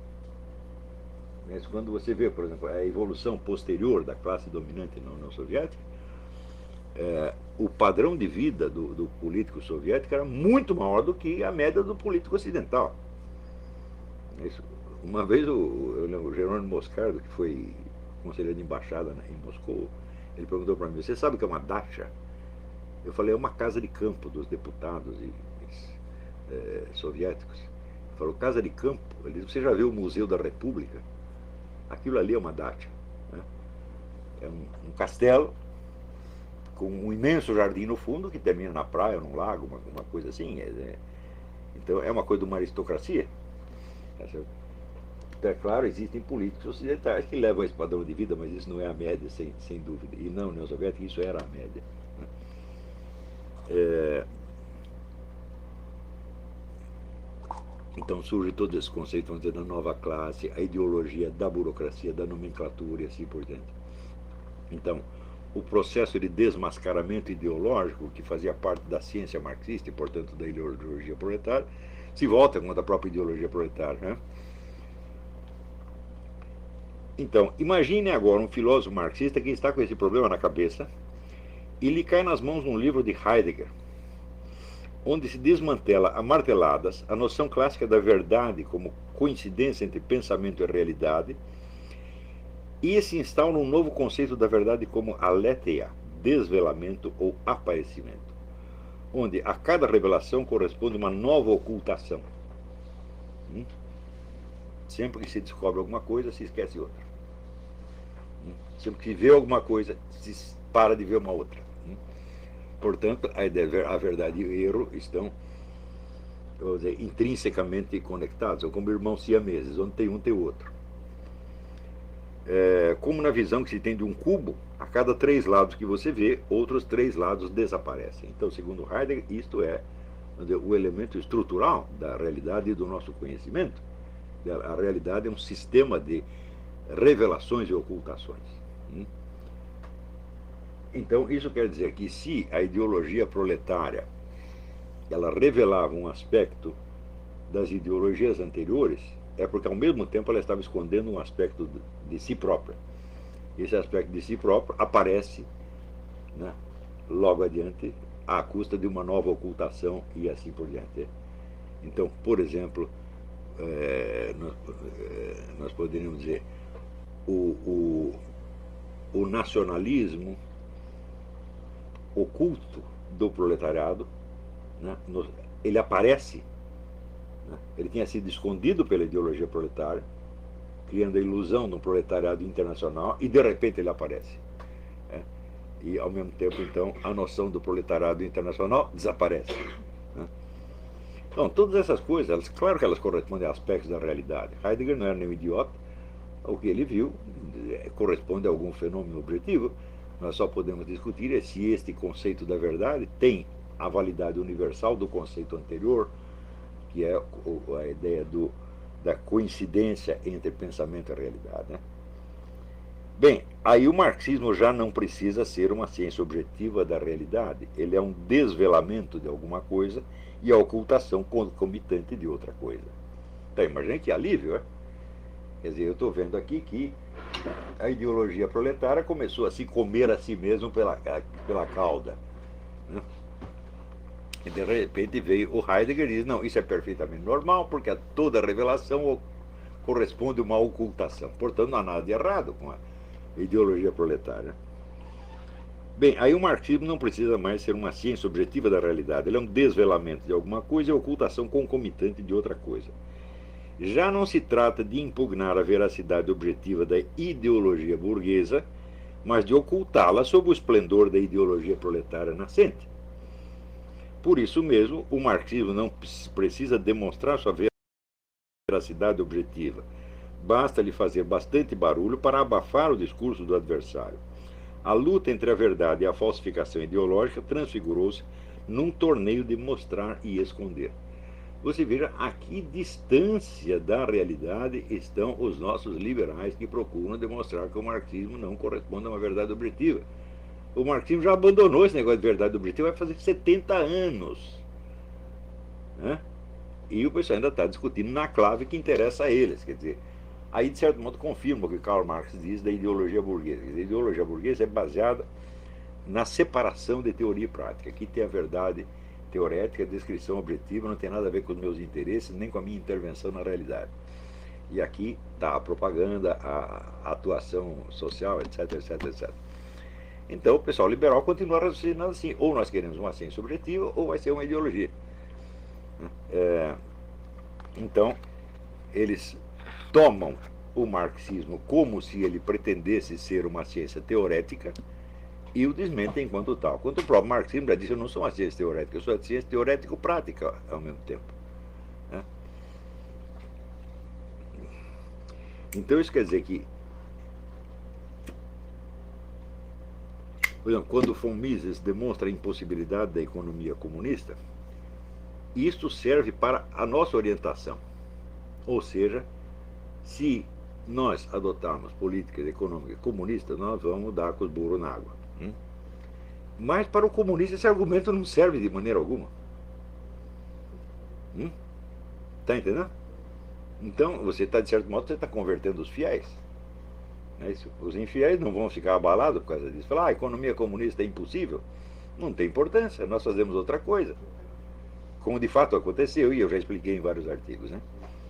Mas quando você vê, por exemplo, a evolução posterior da classe dominante na União Soviética, é, o padrão de vida do, do político soviético era muito maior do que a média do político ocidental. Isso, uma vez, o, eu lembro, o Jerônimo Moscardo, que foi conselheiro de embaixada, né, em Moscou, ele perguntou para mim, você sabe o que é uma dacha? Eu falei, é uma casa de campo dos deputados e, é, soviéticos. Ele falou, casa de campo? Ele disse, você já viu o Museu da República? Aquilo ali é uma dacha, né? É um, um castelo com um imenso jardim no fundo que termina na praia, num lago, uma, uma coisa assim. É, é, então é uma coisa de uma aristocracia. Tá certo? Então, é claro, existem políticos ocidentais que levam esse padrão de vida, mas isso não é a média, sem, sem dúvida. E não, na União Soviética, isso era a média. Né? É, então surge todo esse conceito, vamos dizer, da nova classe, a ideologia da burocracia, da nomenclatura e assim por diante. Então, o processo de desmascaramento ideológico, que fazia parte da ciência marxista e, portanto, da ideologia proletária, se volta contra a própria ideologia proletária, né? Então, imagine agora um filósofo marxista que está com esse problema na cabeça e lhe cai nas mãos um livro de Heidegger, onde se desmantela a marteladas a noção clássica da verdade como coincidência entre pensamento e realidade, e se instaura um novo conceito da verdade como aletheia, desvelamento ou aparecimento, onde a cada revelação corresponde uma nova ocultação. Hum? Sempre que se descobre alguma coisa, se esquece outra. Hum? Sempre que se vê alguma coisa, se para de ver uma outra. Hum? Portanto, a, ideia, a verdade e o erro estão, vou dizer, intrinsecamente conectados, são como irmãos siameses, onde tem um, tem o outro. É, como na visão que se tem de um cubo, a cada três lados que você vê, outros três lados desaparecem. Então, segundo Heidegger, isto é o elemento estrutural da realidade e do nosso conhecimento. A realidade é um sistema de revelações e ocultações. Então, isso quer dizer que se a ideologia proletária ela revelava um aspecto das ideologias anteriores, é porque ao mesmo tempo ela estava escondendo um aspecto de si própria. Esse aspecto de si próprio aparece, né, logo adiante, à custa de uma nova ocultação e assim por diante. Então, por exemplo, é, nós, é, nós poderíamos dizer o, o, o nacionalismo oculto do proletariado, né, no, ele aparece. Ele tinha sido escondido pela ideologia proletária, criando a ilusão de um proletariado internacional, e de repente ele aparece. É? E, ao mesmo tempo, então, a noção do proletariado internacional desaparece. Né? Então, todas essas coisas, elas, claro que elas correspondem a aspectos da realidade. Heidegger não era nenhum idiota. O que ele viu corresponde a algum fenômeno objetivo. Nós só podemos discutir é se este conceito da verdade tem a validade universal do conceito anterior, que é a ideia do, da coincidência entre pensamento e realidade. Né? Bem, aí o marxismo já não precisa ser uma ciência objetiva da realidade. Ele é um desvelamento de alguma coisa e a ocultação concomitante de outra coisa. Então, imagine que alívio, é? Quer dizer, eu estou vendo aqui que a ideologia proletária começou a se comer a si mesmo pela, pela cauda. Né? E de repente veio o Heidegger e diz, não, isso é perfeitamente normal, porque a toda revelação corresponde a uma ocultação. Portanto, não há nada de errado com a, Ideologia proletária. Bem, aí o marxismo não precisa mais ser uma ciência objetiva da realidade. Ele é um desvelamento de alguma coisa e ocultação concomitante de outra coisa. Já não se trata de impugnar a veracidade objetiva da ideologia burguesa, mas de ocultá-la sob o esplendor da ideologia proletária nascente. Por isso mesmo, o marxismo não precisa demonstrar sua veracidade objetiva. Basta-lhe fazer bastante barulho para abafar o discurso do adversário. A luta entre a verdade e a falsificação ideológica transfigurou-se num torneio de mostrar e esconder. Você veja a que distância da realidade estão os nossos liberais que procuram demonstrar que o marxismo não corresponde a uma verdade objetiva. O marxismo já abandonou esse negócio de verdade objetiva, vai fazer setenta anos. Né? E o pessoal ainda está discutindo na clave que interessa a eles. Quer dizer, aí, de certo modo, confirma o que Karl Marx diz da ideologia burguesa. A ideologia burguesa é baseada na separação de teoria e prática. Aqui tem a verdade teorética, a descrição objetiva, não tem nada a ver com os meus interesses, nem com a minha intervenção na realidade. E aqui está a propaganda, a atuação social, etc, etc, etcétera. Então, o pessoal liberal continua raciocinando assim: ou nós queremos uma ciência objetiva, ou vai ser uma ideologia. É, então, eles tomam o marxismo como se ele pretendesse ser uma ciência teorética e o desmentem enquanto tal. Quanto o próprio marxismo já disse: eu não sou uma ciência teorética, eu sou uma ciência teorético-prática ao mesmo tempo. Né? Então isso quer dizer que, por exemplo, quando o von Mises demonstra a impossibilidade da economia comunista, isso serve para a nossa orientação. Ou seja, se nós adotarmos políticas econômicas comunistas, nós vamos dar com os burros na água. Hum? Mas para o comunista esse argumento não serve de maneira alguma. Hum? Tá entendendo? Então, você está, de certo modo, você está convertendo os fiéis. É isso. Os infiéis não vão ficar abalados por causa disso. Falar, ah, a economia comunista é impossível. Não tem importância, nós fazemos outra coisa. Como de fato aconteceu, e eu já expliquei em vários artigos, né?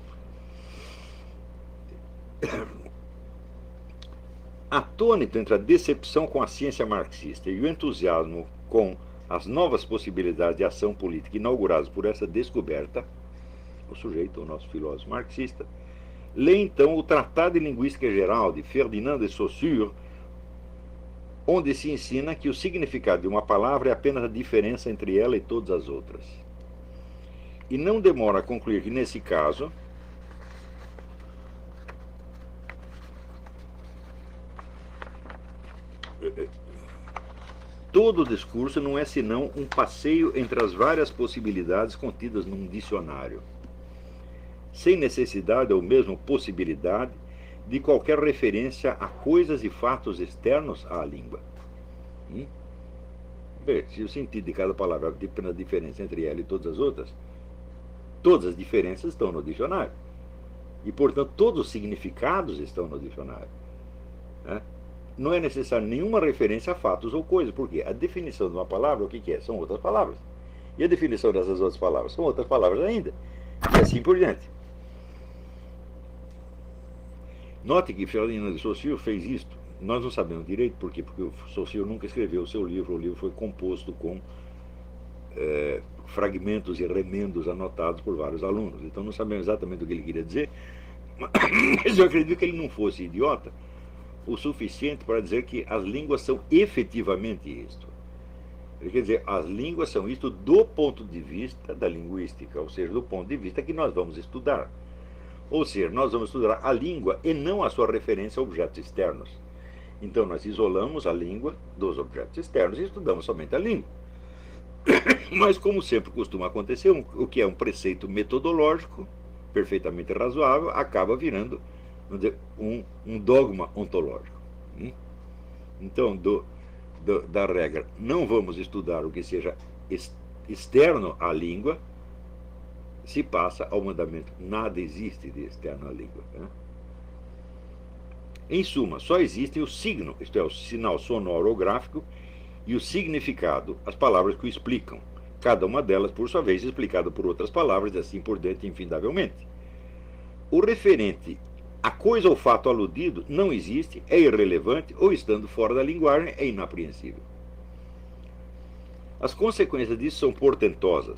Atônito entre a decepção com a ciência marxista e o entusiasmo com as novas possibilidades de ação política inauguradas por essa descoberta, o sujeito, o nosso filósofo marxista, lê então o Tratado de Linguística Geral de Ferdinand de Saussure, onde se ensina que o significado de uma palavra é apenas a diferença entre ela e todas as outras. E não demora a concluir que, nesse caso, todo o discurso não é senão um passeio entre as várias possibilidades contidas num dicionário, sem necessidade ou mesmo possibilidade de qualquer referência a coisas e fatos externos à língua. Hum? Bem, se o sentido de cada palavra depende da diferença entre ela e todas as outras, todas as diferenças estão no dicionário. E, portanto, todos os significados estão no dicionário. Né? Não é necessário nenhuma referência a fatos ou coisas, porque a definição de uma palavra, o que é? São outras palavras. E a definição dessas outras palavras são outras palavras ainda. E assim por diante. Note que Ferdinand de Saussure fez isto. Nós não sabemos direito por quê, porque o Saussure nunca escreveu o seu livro. O livro foi composto com é, fragmentos e remendos anotados por vários alunos. Então não sabemos exatamente o que ele queria dizer, mas eu acredito que ele não fosse idiota o suficiente para dizer que as línguas são efetivamente isto. Ele quer dizer, as línguas são isto do ponto de vista da linguística, ou seja, do ponto de vista que nós vamos estudar. Ou seja, nós vamos estudar a língua e não a sua referência a objetos externos. Então nós isolamos a língua dos objetos externos e estudamos somente a língua. Mas, como sempre costuma acontecer, um, o que é um preceito metodológico, perfeitamente razoável, acaba virando, vamos dizer, um, um dogma ontológico. Hum? Então, do, do, da regra, não vamos estudar o que seja externo à língua, se passa ao mandamento, nada existe de externo à língua. Né? Em suma, só existem o signo, isto é, o sinal sonoro ou gráfico, e o significado, as palavras que o explicam, cada uma delas, por sua vez, explicada por outras palavras, e assim por diante, infindavelmente. O referente A coisa ou fato aludido não existe, é irrelevante ou, estando fora da linguagem, é inapreensível. As consequências disso são portentosas.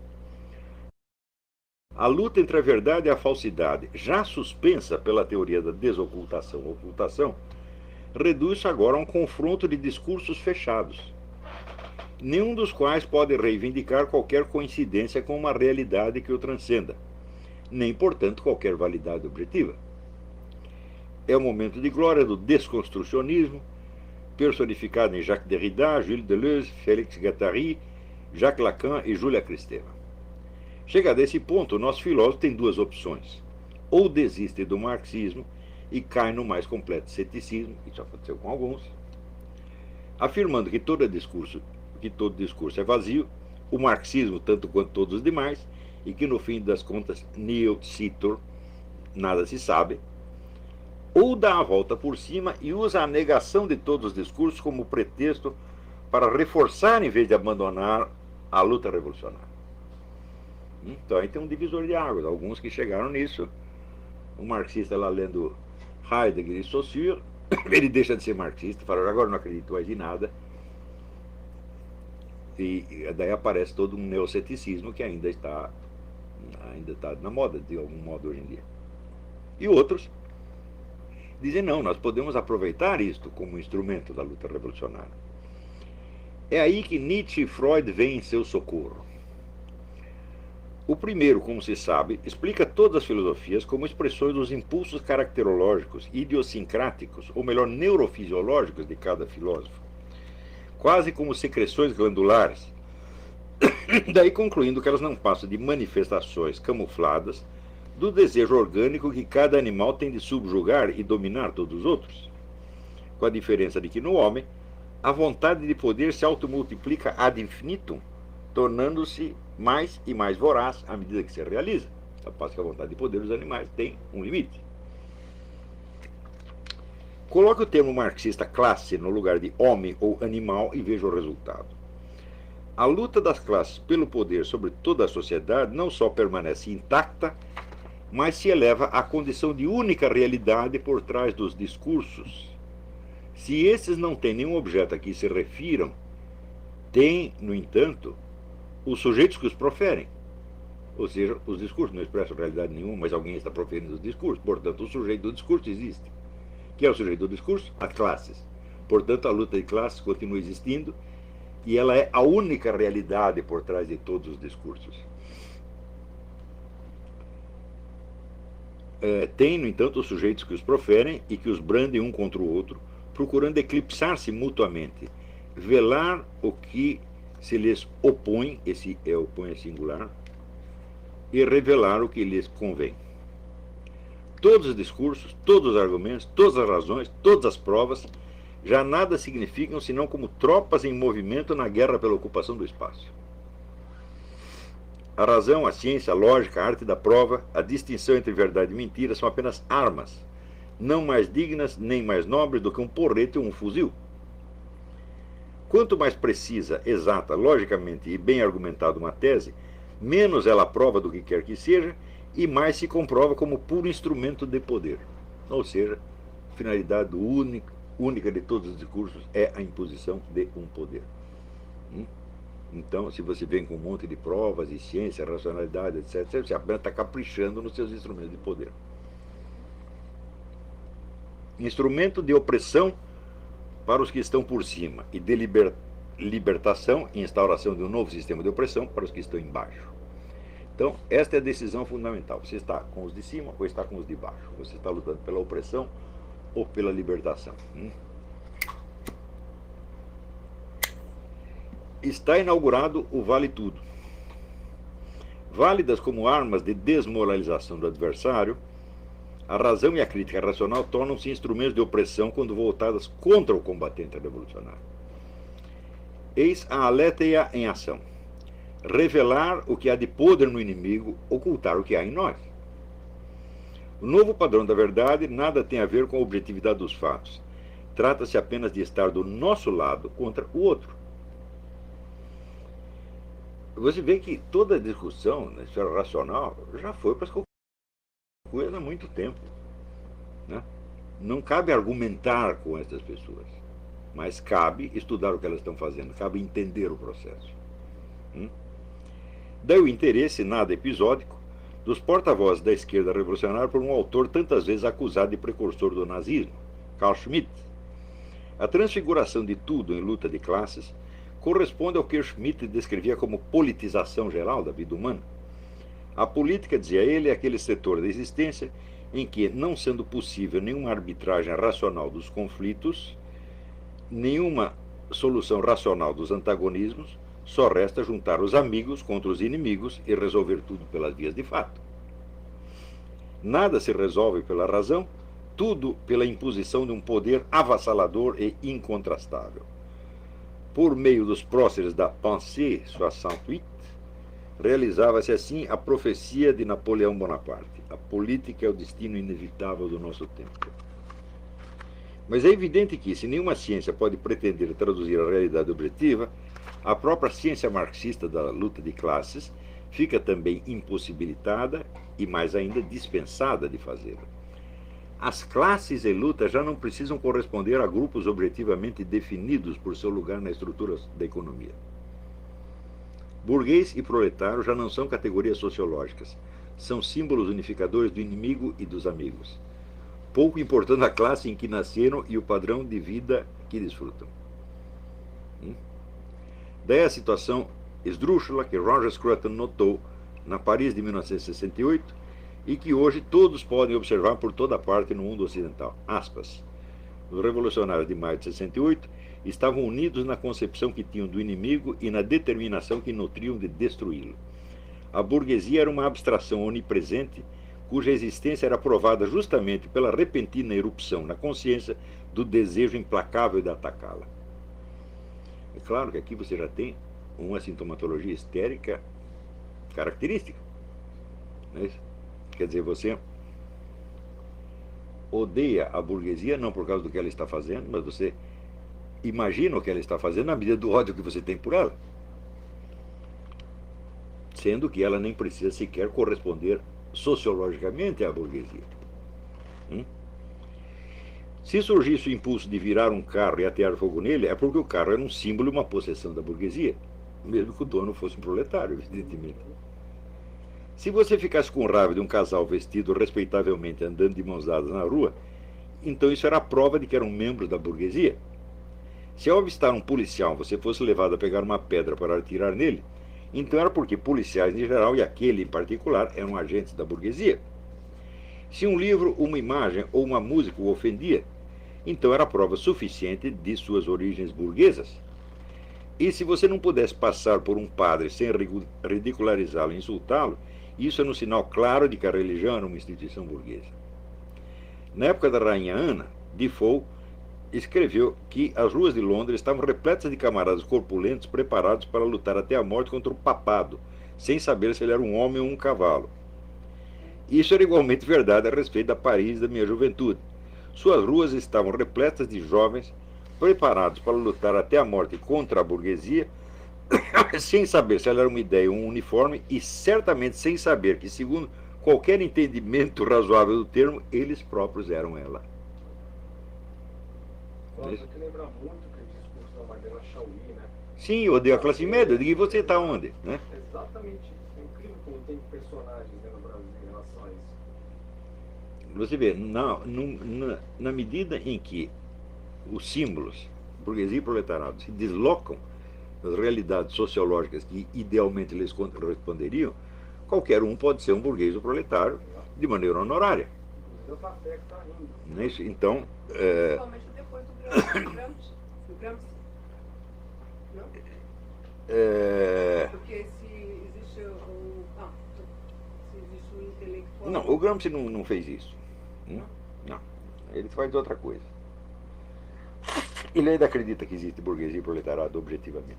A luta entre a verdade e a falsidade, já suspensa pela teoria da desocultação-ocultação, reduz-se agora a um confronto de discursos fechados, nenhum dos quais pode reivindicar qualquer coincidência com uma realidade que o transcenda, nem, portanto, qualquer validade objetiva. É o momento de glória do desconstrucionismo, personificado em Jacques Derrida, Gilles Deleuze, Félix Guattari, Jacques Lacan e Julia Kristeva. Chegado a esse ponto, o nosso filósofo tem duas opções. Ou desiste do marxismo e cai no mais completo ceticismo, isso aconteceu com alguns, afirmando que todo discurso, que todo discurso é vazio, o marxismo tanto quanto todos os demais, e que no fim das contas, nihil citur, nada se sabe, ou dá a volta por cima e usa a negação de todos os discursos como pretexto para reforçar em vez de abandonar a luta revolucionária. Então aí tem um divisor de águas, alguns que chegaram nisso. Um marxista lá lendo Heidegger e Saussure, ele deixa de ser marxista, fala, agora não acredito mais em nada. E daí aparece todo um neoceticismo que ainda está, ainda está na moda, de algum modo, hoje em dia. E outros dizem, não, nós podemos aproveitar isto como instrumento da luta revolucionária. É aí que Nietzsche e Freud vêm em seu socorro. O primeiro, como se sabe, explica todas as filosofias como expressões dos impulsos caracterológicos, idiosincráticos, ou melhor, neurofisiológicos de cada filósofo, quase como secreções glandulares, daí concluindo que elas não passam de manifestações camufladas do desejo orgânico que cada animal tem de subjugar e dominar todos os outros, com a diferença de que no homem a vontade de poder se automultiplica ad infinitum, tornando-se mais e mais voraz à medida que se realiza. Ao passo que a vontade de poder dos animais tem um limite. Coloque o termo marxista classe no lugar de homem ou animal e veja o resultado. A luta das classes pelo poder sobre toda a sociedade não só permanece intacta, mas se eleva à condição de única realidade por trás dos discursos. Se esses não têm nenhum objeto a que se refiram, têm, no entanto, os sujeitos que os proferem. Ou seja, os discursos não expressam realidade nenhuma, mas alguém está proferindo os discursos. Portanto, o sujeito do discurso existe. Que é o sujeito do discurso? As classes. Portanto, a luta de classes continua existindo e ela é a única realidade por trás de todos os discursos. É, tem, no entanto, os sujeitos que os proferem e que os brandem um contra o outro, procurando eclipsar-se mutuamente, velar o que se lhes opõe, esse é opõe é singular, e revelar o que lhes convém. Todos os discursos, todos os argumentos, todas as razões, todas as provas, já nada significam senão como tropas em movimento na guerra pela ocupação do espaço. A razão, a ciência, a lógica, a arte da prova, a distinção entre verdade e mentira são apenas armas, não mais dignas nem mais nobres do que um porrete ou um fuzil. Quanto mais precisa, exata, logicamente e bem argumentada uma tese, menos ela prova do que quer que seja e mais se comprova como puro instrumento de poder. Ou seja, a finalidade única, única de todos os discursos é a imposição de um poder. Então, se você vem com um monte de provas e ciência, racionalidade, etcétera, você apenas está caprichando nos seus instrumentos de poder. Instrumento de opressão para os que estão por cima e de liber, libertação e instauração de um novo sistema de opressão para os que estão embaixo. Então, esta é a decisão fundamental. Você está com os de cima ou está com os de baixo? Você está lutando pela opressão ou pela libertação? Hum? Está inaugurado o Vale Tudo. Válidas como armas de desmoralização do adversário, a razão e a crítica racional tornam-se instrumentos de opressão quando voltadas contra o combatente revolucionário. Eis a aletheia em ação. Revelar o que há de podre no inimigo, ocultar o que há em nós. O novo padrão da verdade nada tem a ver com a objetividade dos fatos. Trata-se apenas de estar do nosso lado contra o outro. Você vê que toda a discussão na esfera racional já foi para as coisas há muito tempo. né? Não cabe argumentar com essas pessoas, mas cabe estudar o que elas estão fazendo, cabe entender o processo. Hum? Daí o interesse, nada episódico, dos porta-vozes da esquerda revolucionária por um autor tantas vezes acusado de precursor do nazismo, Carl Schmitt. A transfiguração de tudo em luta de classes corresponde ao que Schmitt descrevia como politização geral da vida humana. A política, dizia ele, é aquele setor da existência em que, não sendo possível nenhuma arbitragem racional dos conflitos, nenhuma solução racional dos antagonismos, só resta juntar os amigos contra os inimigos e resolver tudo pelas vias de fato. Nada se resolve pela razão, tudo pela imposição de um poder avassalador e incontrastável. Por meio dos próceres da pensée soixante-huit, realizava-se assim a profecia de Napoleão Bonaparte. A política é o destino inevitável do nosso tempo. Mas é evidente que, se nenhuma ciência pode pretender traduzir a realidade objetiva, a própria ciência marxista da luta de classes fica também impossibilitada e, mais ainda, dispensada de fazê-lo. As classes em luta já não precisam corresponder a grupos objetivamente definidos por seu lugar na estrutura da economia. Burguês e proletário já não são categorias sociológicas, são símbolos unificadores do inimigo e dos amigos, pouco importando a classe em que nasceram e o padrão de vida que desfrutam. Hum? Daí a situação esdrúxula que Roger Scruton notou na Paris de mil novecentos e sessenta e oito e que hoje todos podem observar por toda parte no mundo ocidental. Aspas. Os revolucionários de maio de sessenta e oito estavam unidos na concepção que tinham do inimigo e na determinação que nutriam de destruí-lo. A burguesia era uma abstração onipresente cuja existência era provada justamente pela repentina erupção na consciência do desejo implacável de atacá-la. É claro que aqui você já tem uma sintomatologia histérica característica. Não é isso? Quer dizer, você odeia a burguesia não por causa do que ela está fazendo, mas você imagina o que ela está fazendo na medida do ódio que você tem por ela. Sendo que ela nem precisa sequer corresponder sociologicamente à burguesia. Hum? Se surgisse o impulso de virar um carro e atear fogo nele, é porque o carro era um símbolo e uma possessão da burguesia, mesmo que o dono fosse um proletário, evidentemente. Se você ficasse com raiva de um casal vestido respeitavelmente andando de mãos dadas na rua, então isso era a prova de que eram membros da burguesia. Se ao avistar um policial você fosse levado a pegar uma pedra para atirar nele, então era porque policiais em geral, e aquele em particular, eram agentes da burguesia. Se um livro, uma imagem ou uma música o ofendia, então era prova suficiente de suas origens burguesas. E se você não pudesse passar por um padre sem ridicularizá-lo e insultá-lo, isso era um sinal claro de que a religião era uma instituição burguesa. Na época da rainha Ana, Defoe escreveu que as ruas de Londres estavam repletas de camaradas corpulentos preparados para lutar até a morte contra o papado, sem saber se ele era um homem ou um cavalo. Isso era igualmente verdade a respeito da Paris da minha juventude. Suas ruas estavam repletas de jovens preparados para lutar até a morte contra a burguesia, sem saber se ela era uma ideia ou um uniforme, e certamente sem saber que, segundo qualquer entendimento razoável do termo, eles próprios eram ela. Nossa, que lembra muito aquele discurso da Mariana Chauí, né? Sim, eu odeio a classe média. Eu digo, e você está onde? Né? Exatamente isso. É incrível como tem personagens, né, no Brasil em relação a isso. Você vê, na, na, na medida em que os símbolos, burguesia e proletariado, se deslocam das realidades sociológicas que idealmente eles corresponderiam, qualquer um pode ser um burguês ou proletário de maneira honorária. O café que está indo. Não é isso? Então, é... Principalmente depois do Gramsci. Do Gramsci. Do Gramsci. Não? É... Porque se existe um... Ah, se existe um intelectual... Não, o Gramsci não, não fez isso. Não. não. Ele faz outra coisa. Ele ainda acredita que existe burguesia e proletariado objetivamente.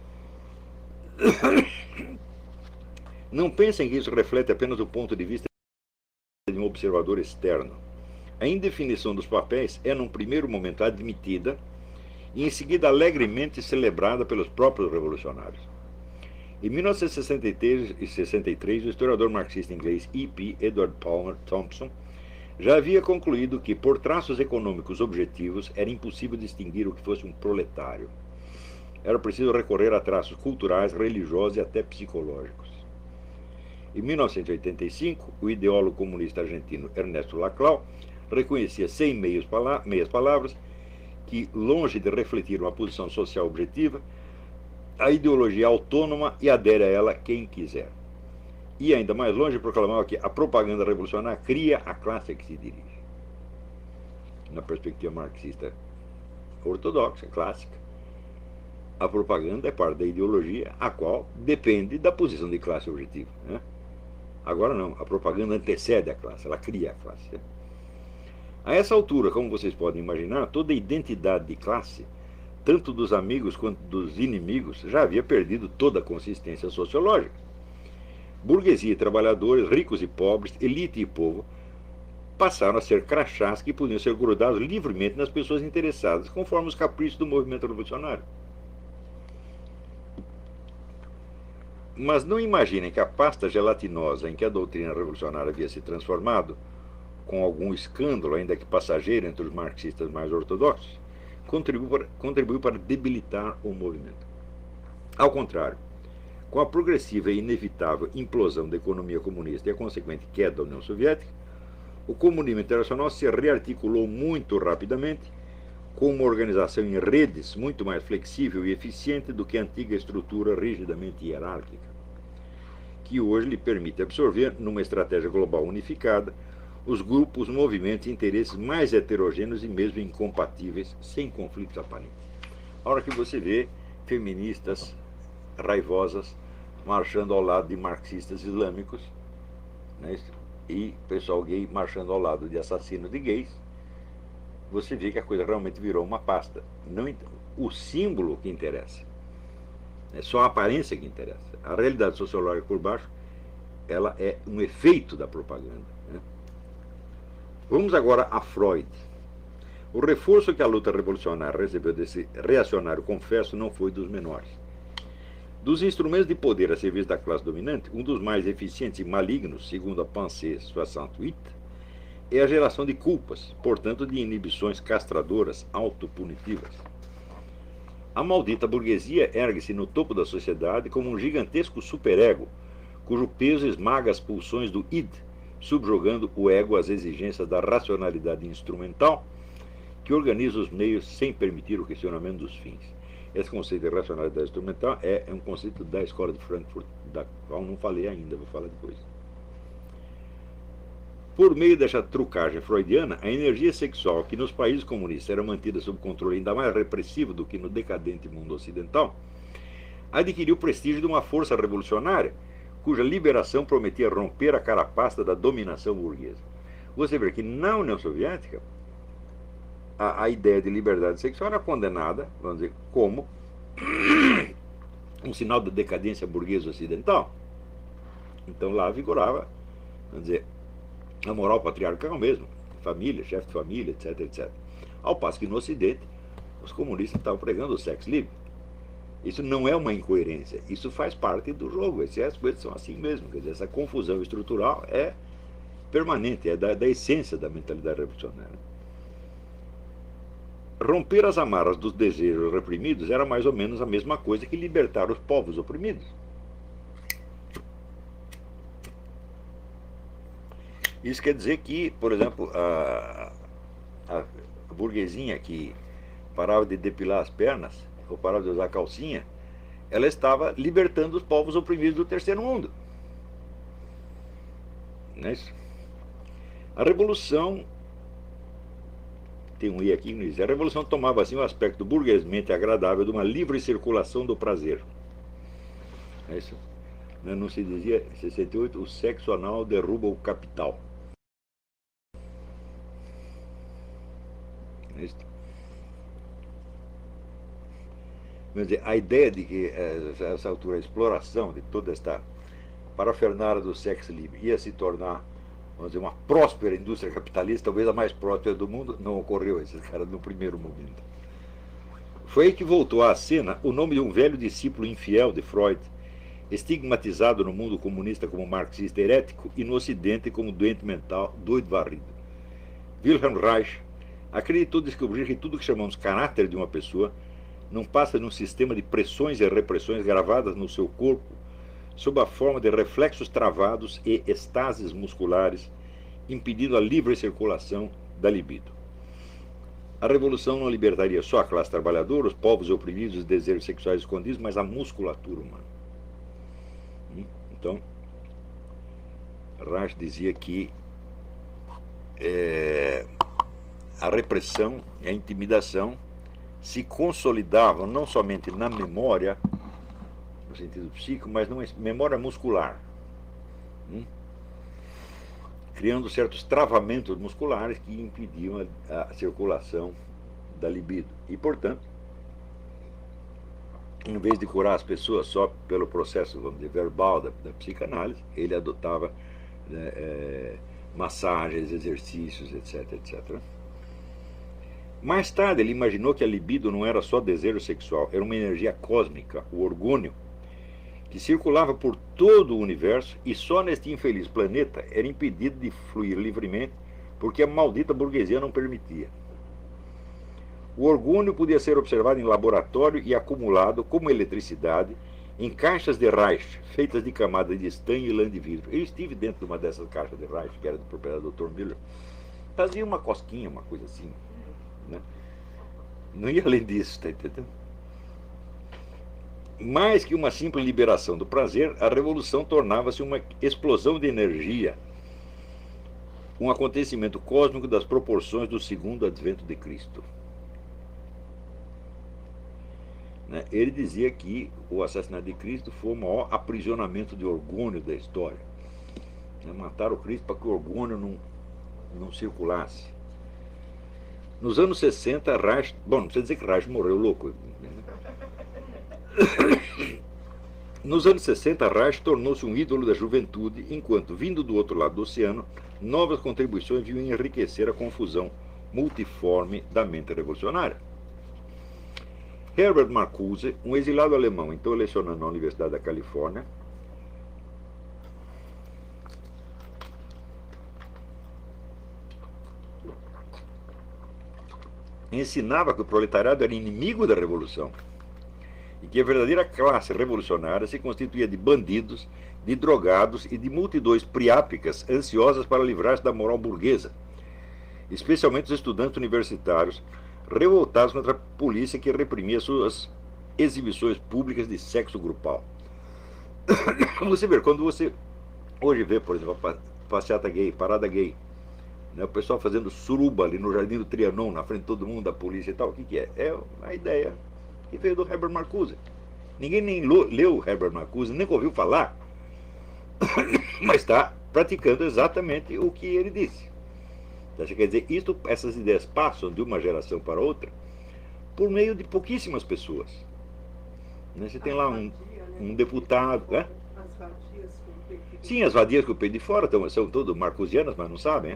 Não pensem que isso reflete apenas o ponto de vista de um observador externo. A indefinição dos papéis é, num primeiro momento, admitida e, em seguida, alegremente celebrada pelos próprios revolucionários. Em mil novecentos e sessenta e três, o historiador marxista inglês E P Edward Palmer Thompson já havia concluído que, por traços econômicos objetivos, era impossível distinguir o que fosse um proletário. Era preciso recorrer a traços culturais, religiosos e até psicológicos. Em mil novecentos e oitenta e cinco, o ideólogo comunista argentino Ernesto Laclau reconhecia sem meias palavras que, longe de refletir uma posição social objetiva, a ideologia é autônoma e adere a ela quem quiser. E ainda mais longe, proclamava que a propaganda revolucionária cria a classe a que se dirige. Na perspectiva marxista ortodoxa, clássica, a propaganda é parte da ideologia, a qual depende da posição de classe objetiva, né? Agora não, a propaganda antecede a classe, ela cria a classe. Né? A essa altura, como vocês podem imaginar, toda a identidade de classe, tanto dos amigos quanto dos inimigos, já havia perdido toda a consistência sociológica. Burguesia e trabalhadores, ricos e pobres, elite e povo, passaram a ser crachás que podiam ser grudados livremente nas pessoas interessadas, conforme os caprichos do movimento revolucionário. Mas não imaginem que a pasta gelatinosa em que a doutrina revolucionária havia se transformado, com algum escândalo, ainda que passageiro, entre os marxistas mais ortodoxos, contribuiu para, contribuiu para debilitar o movimento. Ao contrário, com a progressiva e inevitável implosão da economia comunista e a consequente queda da União Soviética, o comunismo internacional se rearticulou muito rapidamente, com uma organização em redes muito mais flexível e eficiente do que a antiga estrutura rigidamente hierárquica, que hoje lhe permite absorver, numa estratégia global unificada, os grupos, movimentos e interesses mais heterogêneos e mesmo incompatíveis, sem conflitos aparentes. A hora que você vê feministas raivosas marchando ao lado de marxistas islâmicos, né, e pessoal gay marchando ao lado de assassinos de gays, você vê que a coisa realmente virou uma pasta. Não, o símbolo que interessa. É só a aparência que interessa. A realidade sociológica por baixo, ela é um efeito da propaganda. Né? Vamos agora a Freud. O reforço que a luta revolucionária recebeu desse reacionário confesso não foi dos menores. Dos instrumentos de poder a serviço da classe dominante, um dos mais eficientes e malignos, segundo a Pensée soixante-oito, é a geração de culpas, portanto de inibições castradoras, autopunitivas. A maldita burguesia ergue-se no topo da sociedade como um gigantesco superego, cujo peso esmaga as pulsões do id, subjugando o ego às exigências da racionalidade instrumental, que organiza os meios sem permitir o questionamento dos fins. Esse conceito de racionalidade instrumental é, é um conceito da escola de Frankfurt, da qual não falei ainda, vou falar depois. Por meio dessa trucagem freudiana, a energia sexual, que nos países comunistas era mantida sob controle ainda mais repressivo do que no decadente mundo ocidental, adquiriu o prestígio de uma força revolucionária, cuja liberação prometia romper a carapaça da dominação burguesa. Você vê que na União Soviética, a, a ideia de liberdade sexual era condenada, vamos dizer, como um sinal da decadência burguesa ocidental. Então lá vigorava, vamos dizer, a moral patriarcal mesmo, família, chefe de família, etc, etcétera. Ao passo que no Ocidente, os comunistas estavam pregando o sexo livre. Isso não é uma incoerência, isso faz parte do jogo, as coisas são assim mesmo. Quer dizer, essa confusão estrutural é permanente, é da, da essência da mentalidade revolucionária. Romper as amarras dos desejos reprimidos era mais ou menos a mesma coisa que libertar os povos oprimidos. Isso quer dizer que, por exemplo, a, a, a burguesinha que parava de depilar as pernas, ou parava de usar calcinha, ela estava libertando os povos oprimidos do terceiro mundo. Não é isso? A revolução, tem um i aqui, não diz, a revolução tomava assim o aspecto burguesmente agradável de uma livre circulação do prazer. Não é isso? Não se dizia, em sessenta e oito, o sexo anal derruba o capital. Quer dizer, a ideia de que a essa altura a exploração de toda esta parafernália do sexo livre ia se tornar, vamos dizer, uma próspera indústria capitalista, talvez a mais próspera do mundo, não ocorreu a esses caras no primeiro momento. Foi aí que voltou à cena o nome de um velho discípulo infiel de Freud, estigmatizado no mundo comunista como marxista herético e no Ocidente como doente mental, doido varrido. Wilhelm Reich acreditou descobrir que tudo que chamamos caráter de uma pessoa não passa de um sistema de pressões e repressões gravadas no seu corpo sob a forma de reflexos travados e estases musculares, impedindo a livre circulação da libido. A revolução não libertaria só a classe trabalhadora, os povos oprimidos, os desejos sexuais escondidos, mas a musculatura humana. Então, Reich dizia que é, a repressão e a intimidação se consolidavam não somente na memória, no sentido psíquico, mas numa memória muscular, hum? criando certos travamentos musculares que impediam a, a circulação da libido. E, portanto, em vez de curar as pessoas só pelo processo, vamos dizer, verbal da, da psicanálise, ele adotava né, é, massagens, exercícios, etc, etcétera. Mais tarde, ele imaginou que a libido não era só desejo sexual, era uma energia cósmica, o orgônio, que circulava por todo o universo e só neste infeliz planeta era impedido de fluir livremente porque a maldita burguesia não permitia. O orgônio podia ser observado em laboratório e acumulado como eletricidade em caixas de Reich, feitas de camadas de estanho e lã de vidro. Eu estive dentro de uma dessas caixas de Reich, que era do proprietário doutor Miller. Fazia uma cosquinha, uma coisa assim. Né? Não ia além disso, tá entendendo? Mais que uma simples liberação do prazer, a revolução tornava-se uma explosão de energia, um acontecimento cósmico das proporções do segundo advento de Cristo. Né? Ele dizia que o assassinato de Cristo foi o maior aprisionamento de orgônio da história. Né? Mataram o Cristo para que o orgônio não, não circulasse. Nos anos sessenta, Reich... Bom, não precisa dizer que Reich morreu louco. Né? Nos anos sessenta, Reich tornou-se um ídolo da juventude, enquanto, vindo do outro lado do oceano, novas contribuições vinham enriquecer a confusão multiforme da mente revolucionária. Herbert Marcuse, um exilado alemão, então lecionando na Universidade da Califórnia, ensinava que o proletariado era inimigo da revolução e que a verdadeira classe revolucionária se constituía de bandidos, de drogados e de multidões priápicas ansiosas para livrar-se da moral burguesa, especialmente os estudantes universitários revoltados contra a polícia que reprimia suas exibições públicas de sexo grupal. Você vê, quando você hoje vê, por exemplo, a passeata gay, parada gay, né, o pessoal fazendo suruba ali no Jardim do Trianon, na frente de todo mundo, da polícia e tal, o que, que é? É a ideia que veio do Herbert Marcuse. Ninguém nem leu Herbert Marcuse, nem ouviu falar, mas está praticando exatamente o que ele disse. Então, quer dizer, isto, essas ideias passam de uma geração para outra por meio de pouquíssimas pessoas. Né? Você tem lá um, um deputado... Né? As vadias com o peito de... Sim, as vadias com o peito de fora então, são todas marcusianas, mas não sabem. Né?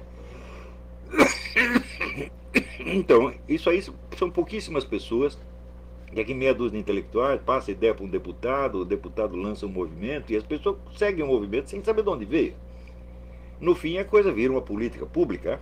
Então, isso aí são pouquíssimas pessoas. E aqui meia dúzia de intelectuais passa a ideia para um deputado, o deputado lança um movimento e as pessoas seguem o movimento sem saber de onde veio. No fim, a coisa vira uma política pública.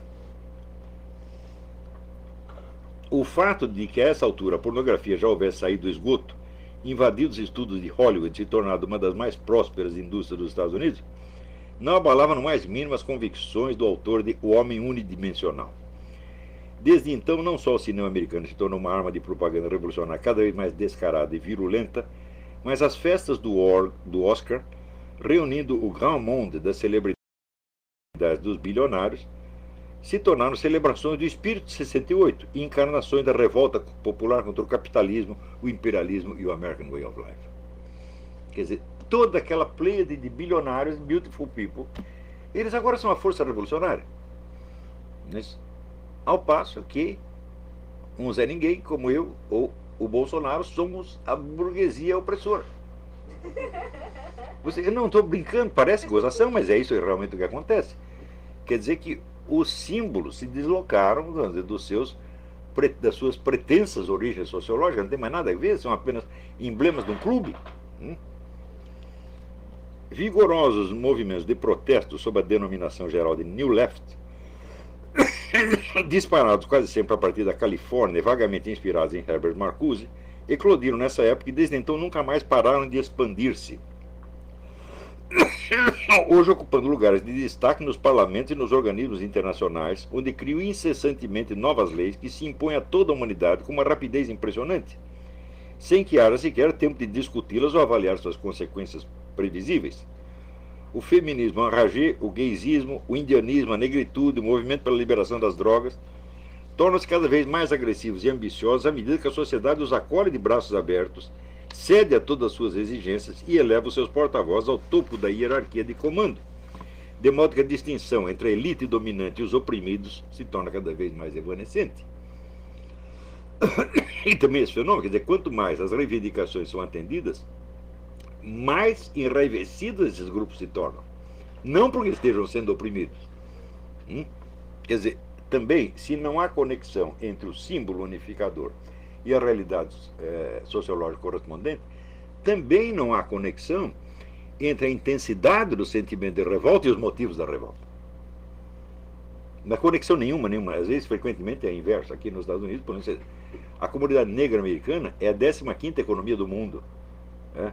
O fato de que a essa altura a pornografia já houvesse saído do esgoto, invadido os estudos de Hollywood e se tornado uma das mais prósperas indústrias dos Estados Unidos, não abalava no mais mínimo as convicções do autor de O Homem Unidimensional. Desde então, não só o cinema americano se tornou uma arma de propaganda revolucionária cada vez mais descarada e virulenta, mas as festas do, Or, do Oscar, reunindo o grand monde das celebridades dos bilionários, se tornaram celebrações do espírito de sessenta e oito e encarnações da revolta popular contra o capitalismo, o imperialismo e o American Way of Life. Quer dizer, toda aquela pleiade de bilionários, beautiful people, eles agora são a força revolucionária. Mas, ao passo que um Zé Ninguém, como eu, ou o Bolsonaro, somos a burguesia opressora. Você, eu não estou brincando, parece gozação, mas é isso realmente o que acontece. Quer dizer que os símbolos se deslocaram, vamos dizer, dos seus, das suas pretensas origens sociológicas, não tem mais nada a ver, são apenas emblemas de um clube. Hum? Vigorosos movimentos de protesto sob a denominação geral de New Left disparados quase sempre a partir da Califórnia, vagamente inspirados em Herbert Marcuse, eclodiram nessa época e desde então nunca mais pararam de expandir-se, hoje ocupando lugares de destaque nos parlamentos e nos organismos internacionais, onde criam incessantemente novas leis que se impõem a toda a humanidade com uma rapidez impressionante, sem que haja sequer tempo de discuti-las ou avaliar suas consequências previsíveis. O feminismo enragé, o gaysismo, o indianismo, a negritude, o movimento pela liberação das drogas, tornam-se cada vez mais agressivos e ambiciosos à medida que a sociedade os acolhe de braços abertos, cede a todas as suas exigências e eleva os seus porta-vozes ao topo da hierarquia de comando, de modo que a distinção entre a elite dominante e os oprimidos se torna cada vez mais evanescente. E também esse fenômeno, quer dizer, quanto mais as reivindicações são atendidas, mais enraivecidos esses grupos se tornam. Não porque estejam sendo oprimidos. Hum? Quer dizer, também, se não há conexão entre o símbolo unificador e a realidade é, sociológica correspondente, também não há conexão entre a intensidade do sentimento de revolta e os motivos da revolta. Não há conexão nenhuma, nenhuma. Às vezes, frequentemente, é inverso. Aqui nos Estados Unidos, por exemplo, a comunidade negra americana é a décima quinta economia do mundo. É?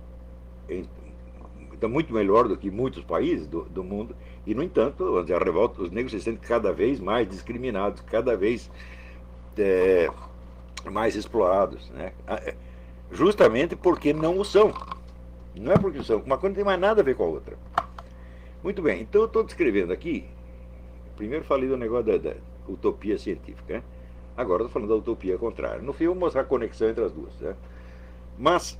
Está muito melhor do que muitos países do, do mundo, e, no entanto, a revolta, os negros se sentem cada vez mais discriminados, cada vez é, mais explorados, né? Justamente porque não o são. Não é porque o são. Uma coisa não tem mais nada a ver com a outra. Muito bem, então eu estou descrevendo aqui, primeiro falei do negócio da, da utopia científica, né? Agora estou falando da utopia contrária. No fim eu vou mostrar a conexão entre as duas, né? Mas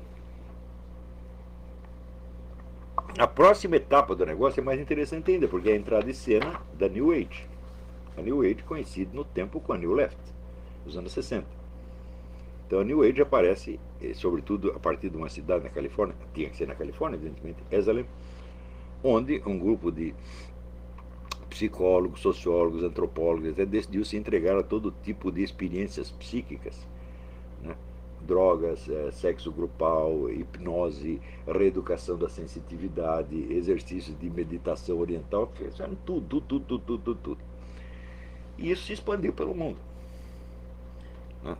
a próxima etapa do negócio é mais interessante ainda, porque é a entrada em cena da New Age. A New Age coincide no tempo com a New Left, dos anos sessenta. Então a New Age aparece, sobretudo a partir de uma cidade na Califórnia, tinha que ser na Califórnia, evidentemente, Esalen, onde um grupo de psicólogos, sociólogos, antropólogos até decidiu se entregar a todo tipo de experiências psíquicas, né? Drogas, é, sexo grupal, hipnose, reeducação da sensitividade, exercícios de meditação oriental, fizeram tudo, tudo, tudo, tudo, tudo, tudo. E isso se expandiu pelo mundo, né?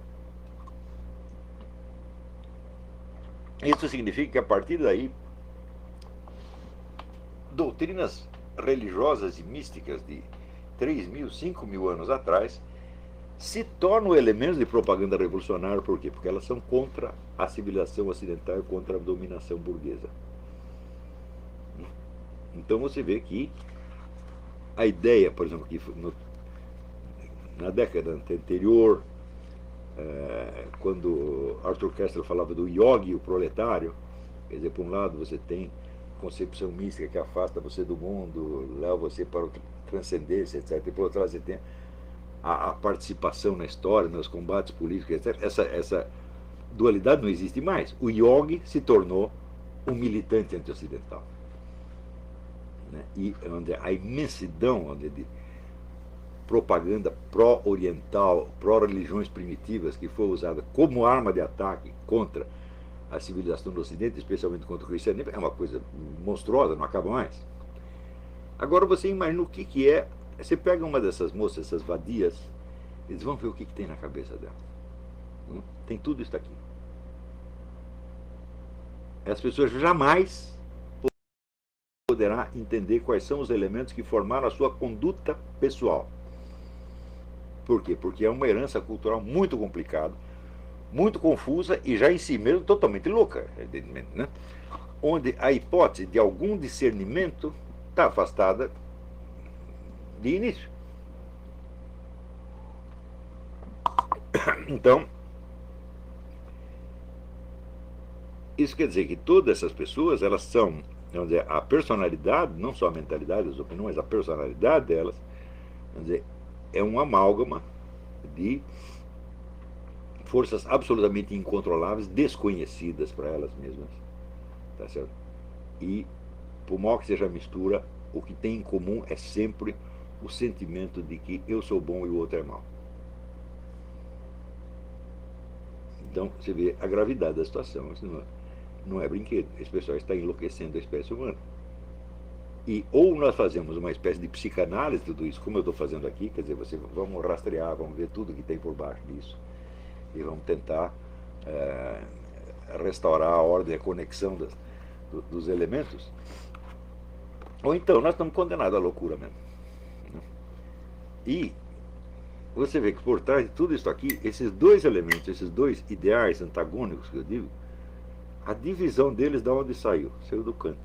Isso significa que a partir daí, doutrinas religiosas e místicas de três mil, cinco mil anos atrás se tornam elementos de propaganda revolucionária. Por quê? Porque elas são contra a civilização ocidental e contra a dominação burguesa. Então você vê que a ideia, por exemplo, que no, na década anterior, é, quando Arthur Koestler falava do yogi, o proletário, quer dizer, por um lado você tem concepção mística que afasta você do mundo, leva você para a transcendência, etcétera. E por outro lado você tem a, a participação na história, nos combates políticos, etcétera. Essa, essa dualidade não existe mais. O yogi se tornou um militante anti-ocidental, né? E onde a imensidão onde de propaganda pró-oriental, pró-religiões primitivas, que foi usada como arma de ataque contra a civilização do Ocidente, especialmente contra o cristianismo, é uma coisa monstruosa, não acaba mais. Agora você imagina o que, que é. Você pega uma dessas moças, essas vadias, eles vão ver o que, que tem na cabeça dela. Hum? Tem tudo isso aqui. As pessoas jamais poderão entender quais são os elementos que formaram a sua conduta pessoal. Por quê? Porque é uma herança cultural muito complicada, muito confusa e já em si mesmo totalmente louca, evidentemente, né? Onde a hipótese de algum discernimento está afastada de início. Então, isso quer dizer que todas essas pessoas, elas são, vamos dizer, a personalidade, não só a mentalidade, as opiniões, mas a personalidade delas, vamos dizer, é um amálgama de forças absolutamente incontroláveis, desconhecidas para elas mesmas, tá certo? E, por mal que seja a mistura, o que tem em comum é sempre o sentimento de que eu sou bom e o outro é mau. Então, você vê a gravidade da situação. Isso não é, não é brinquedo. Esse pessoal está enlouquecendo a espécie humana. E ou nós fazemos uma espécie de psicanálise de tudo isso, como eu estou fazendo aqui, quer dizer, você, vamos rastrear, vamos ver tudo que tem por baixo disso, e vamos tentar é, restaurar a ordem, a conexão das, do, dos elementos, ou então nós estamos condenados à loucura mesmo. E você vê que por trás de tudo isso aqui, esses dois elementos, esses dois ideais antagônicos que eu digo, a divisão deles de onde saiu? Saiu do Kant.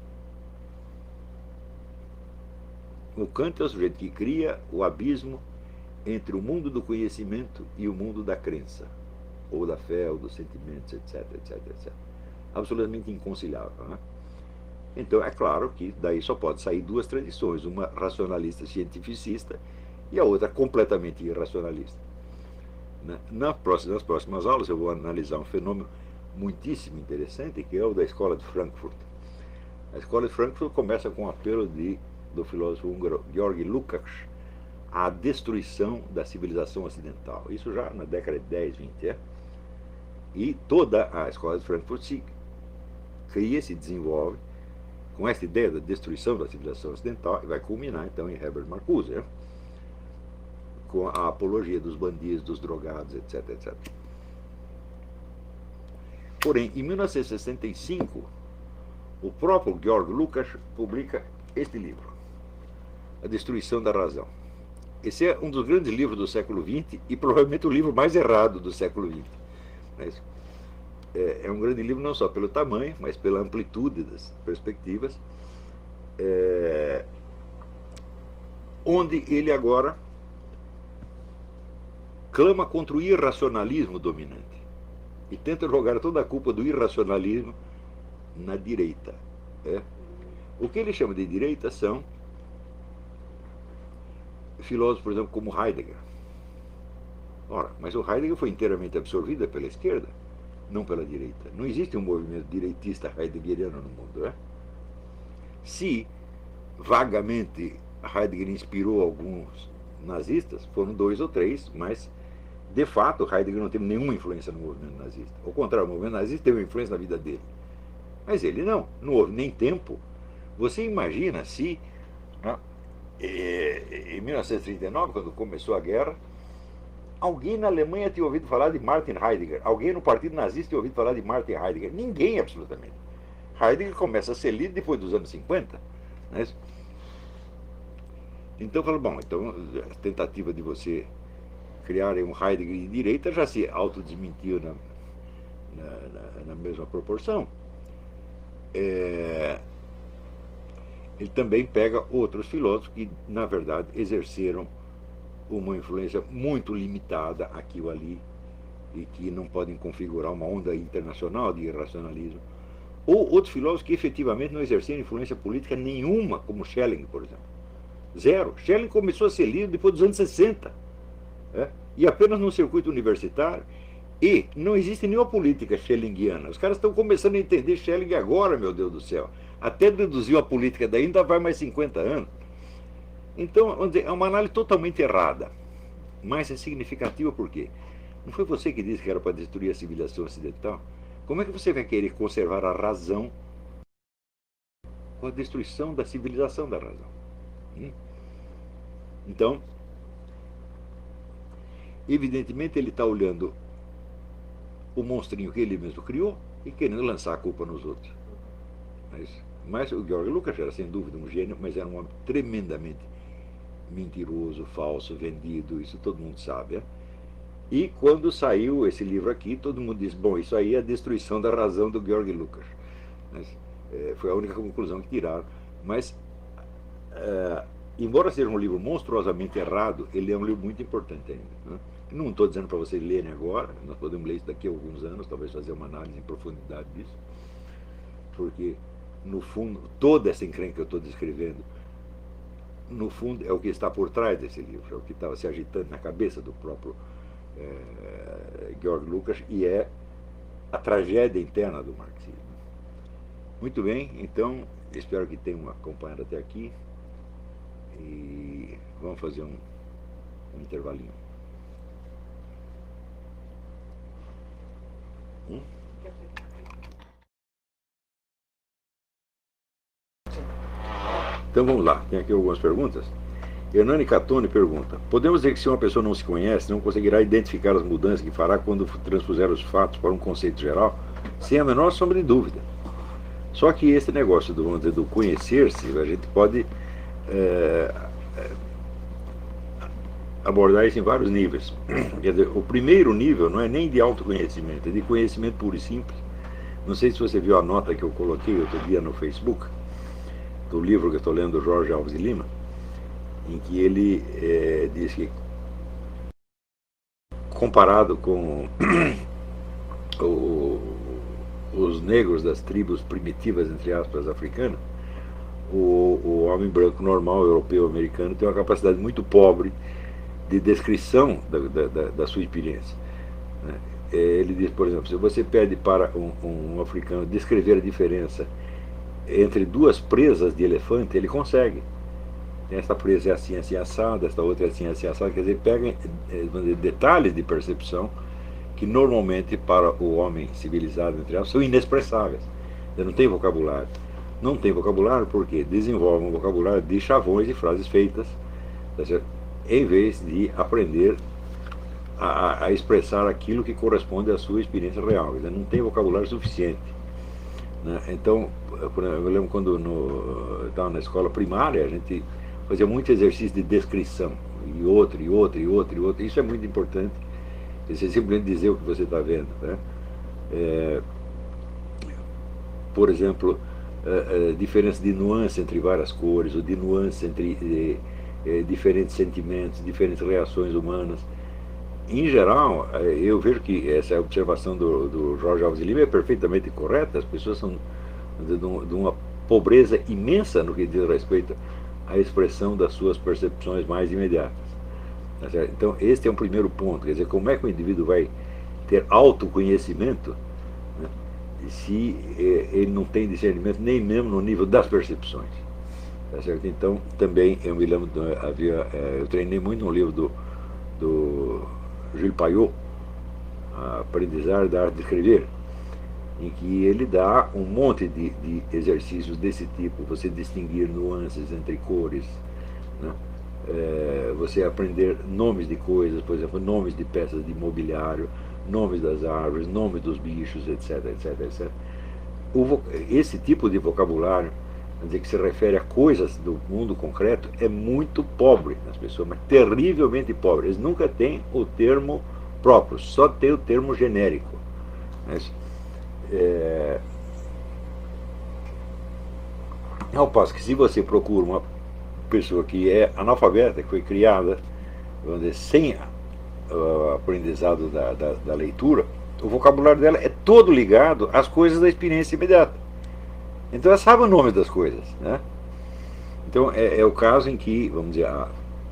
O Kant é o sujeito que cria o abismo entre o mundo do conhecimento e o mundo da crença, ou da fé, ou dos sentimentos, etc, etc, etcétera. Absolutamente inconciliável, né? Então, é claro que daí só pode sair duas tradições, uma racionalista cientificista e a outra completamente irracionalista. Nas próximas, nas próximas aulas eu vou analisar um fenômeno muitíssimo interessante, que é o da Escola de Frankfurt. A Escola de Frankfurt começa com o apelo de, do filósofo húngaro György Lukács à destruição da civilização ocidental. Isso já na década de dez, vinte, é? E toda a Escola de Frankfurt se cria, se desenvolve com essa ideia da destruição da civilização ocidental e vai culminar então em Herbert Marcuse, é? Com a apologia dos bandidos, dos drogados, etc, etcétera. Porém, em mil novecentos e sessenta e cinco, o próprio György Lukács publica este livro, A Destruição da Razão. Esse é um dos grandes livros do século vinte e provavelmente o livro mais errado do século vinte. Mas é um grande livro não só pelo tamanho, mas pela amplitude das perspectivas, é, onde ele agora clama contra o irracionalismo dominante e tenta jogar toda a culpa do irracionalismo na direita. É. O que ele chama de direita são filósofos, por exemplo, como Heidegger. Ora, mas o Heidegger foi inteiramente absorvido pela esquerda, não pela direita. Não existe um movimento direitista heideggeriano no mundo. É? Se vagamente Heidegger inspirou alguns nazistas, foram dois ou três, mas de fato Heidegger não teve nenhuma influência no movimento nazista. Ao contrário, o movimento nazista teve uma influência na vida dele. Mas ele não, não houve nem tempo. Você imagina se, né, em mil novecentos e trinta e nove, quando começou a guerra, alguém na Alemanha tinha ouvido falar de Martin Heidegger, alguém no partido nazista tinha ouvido falar de Martin Heidegger, ninguém absolutamente. Heidegger começa a ser lido depois dos anos cinquenta. Né? Então, eu falo, bom, então a tentativa de você criar um Heidegger de direita já se autodesmentiu na, na, na, na mesma proporção. É, ele também pega outros filósofos que, na verdade, exerceram uma influência muito limitada aqui ou ali e que não podem configurar uma onda internacional de irracionalismo. Ou outros filósofos que efetivamente não exerceram influência política nenhuma, como Schelling, por exemplo. Zero. Schelling começou a ser lido depois dos anos sessenta. É? E apenas no circuito universitário. E não existe nenhuma política schellingiana. Os caras estão começando a entender Schelling agora, meu Deus do céu. Até deduziu a política daí, ainda vai mais cinquenta anos. Então, vamos dizer, é uma análise totalmente errada. Mas é significativa por quê? Não foi você que disse que era para destruir a civilização ocidental? Como é que você vai querer conservar a razão com a destruição da civilização da razão? Hum? Então, evidentemente ele está olhando o monstrinho que ele mesmo criou e querendo lançar a culpa nos outros. Mas, mas o György Lukács era sem dúvida um gênio, mas era um homem tremendamente mentiroso, falso, vendido, isso todo mundo sabe. É? E quando saiu esse livro aqui, todo mundo disse, bom, isso aí é a destruição da razão do György Lukács. Mas, é, foi a única conclusão que tiraram. Mas, é, embora seja um livro monstruosamente errado, ele é um livro muito importante ainda. Né? Não estou dizendo para vocês lerem agora, nós podemos ler isso daqui a alguns anos, talvez fazer uma análise em profundidade disso, porque, no fundo, toda essa encrenca que eu estou descrevendo, no fundo, é o que está por trás desse livro, é o que estava se agitando na cabeça do próprio é, György Lukács, e é a tragédia interna do marxismo. Muito bem, então, espero que tenham acompanhado até aqui, e vamos fazer um, um intervalinho. Hum? Então vamos lá, tem aqui algumas perguntas. Hernani Catone pergunta: podemos dizer que se uma pessoa não se conhece, não conseguirá identificar as mudanças que fará quando transpuser os fatos para um conceito geral? Sem a menor sombra de dúvida. Só que esse negócio do, vamos dizer, do conhecer-se, a gente pode é, abordar isso em vários níveis. Quer dizer, o primeiro nível não é nem de autoconhecimento, é de conhecimento puro e simples. Não sei se você viu a nota que eu coloquei outro dia no Facebook, do livro que eu estou lendo do Jorge Alves de Lima, em que ele é, diz que, comparado com o, os negros das tribos primitivas, entre aspas, africanas, o, o homem branco normal, europeu, americano, tem uma capacidade muito pobre de descrição da, da, da sua experiência. Né? Ele diz, por exemplo, se você pede para um, um africano descrever a diferença entre duas presas de elefante, ele consegue. Esta presa é assim, assim, assada, esta outra é assim, assim, assada. Quer dizer, pega detalhes de percepção que normalmente para o homem civilizado, entre aspas, são inexpressáveis. Ele não tem vocabulário. Não tem vocabulário porque desenvolve um vocabulário de chavões e frases feitas, tá certo? Em vez de aprender a, a expressar aquilo que corresponde à sua experiência real. Ele não tem vocabulário suficiente. Né? Então, eu lembro quando no, estava na escola primária, a gente fazia muito exercício de descrição, e outro, e outro, e outro, e outro. Isso é muito importante. Você simplesmente dizer o que você está vendo. Né? É, por exemplo, a, a diferença de nuance entre várias cores, ou de nuance entre é, é, diferentes sentimentos, diferentes reações humanas. Em geral, eu vejo que essa observação do, do Jorge Alves de Lima é perfeitamente correta. As pessoas são de, de uma pobreza imensa no que diz respeito à expressão das suas percepções mais imediatas. Então, este é um primeiro ponto. Quer dizer, como é que o indivíduo vai ter autoconhecimento, né, se eh, ele não tem discernimento nem mesmo no nível das percepções? Tá certo? Então, também, eu me lembro, havia, eu treinei muito no livro do, do Gilles Payot, Aprendizagem da Arte de Escrever, em que ele dá um monte de, de exercícios desse tipo, você distinguir nuances entre cores, né? É, você aprender nomes de coisas, por exemplo, nomes de peças de mobiliário, nomes das árvores, nomes dos bichos, etc, etc, etcétera. O, esse tipo de vocabulário, quer dizer, que se refere a coisas do mundo concreto, é muito pobre nas pessoas, mas terrivelmente pobre. Eles nunca têm o termo próprio, só tem o termo genérico. Mas, é, ao passo que se você procura uma pessoa que é analfabeta, que foi criada, vamos dizer, sem o aprendizado da, da, da leitura, o vocabulário dela é todo ligado às coisas da experiência imediata. Então ela sabe o nome das coisas, né? Então é, é o caso em que, vamos dizer, a,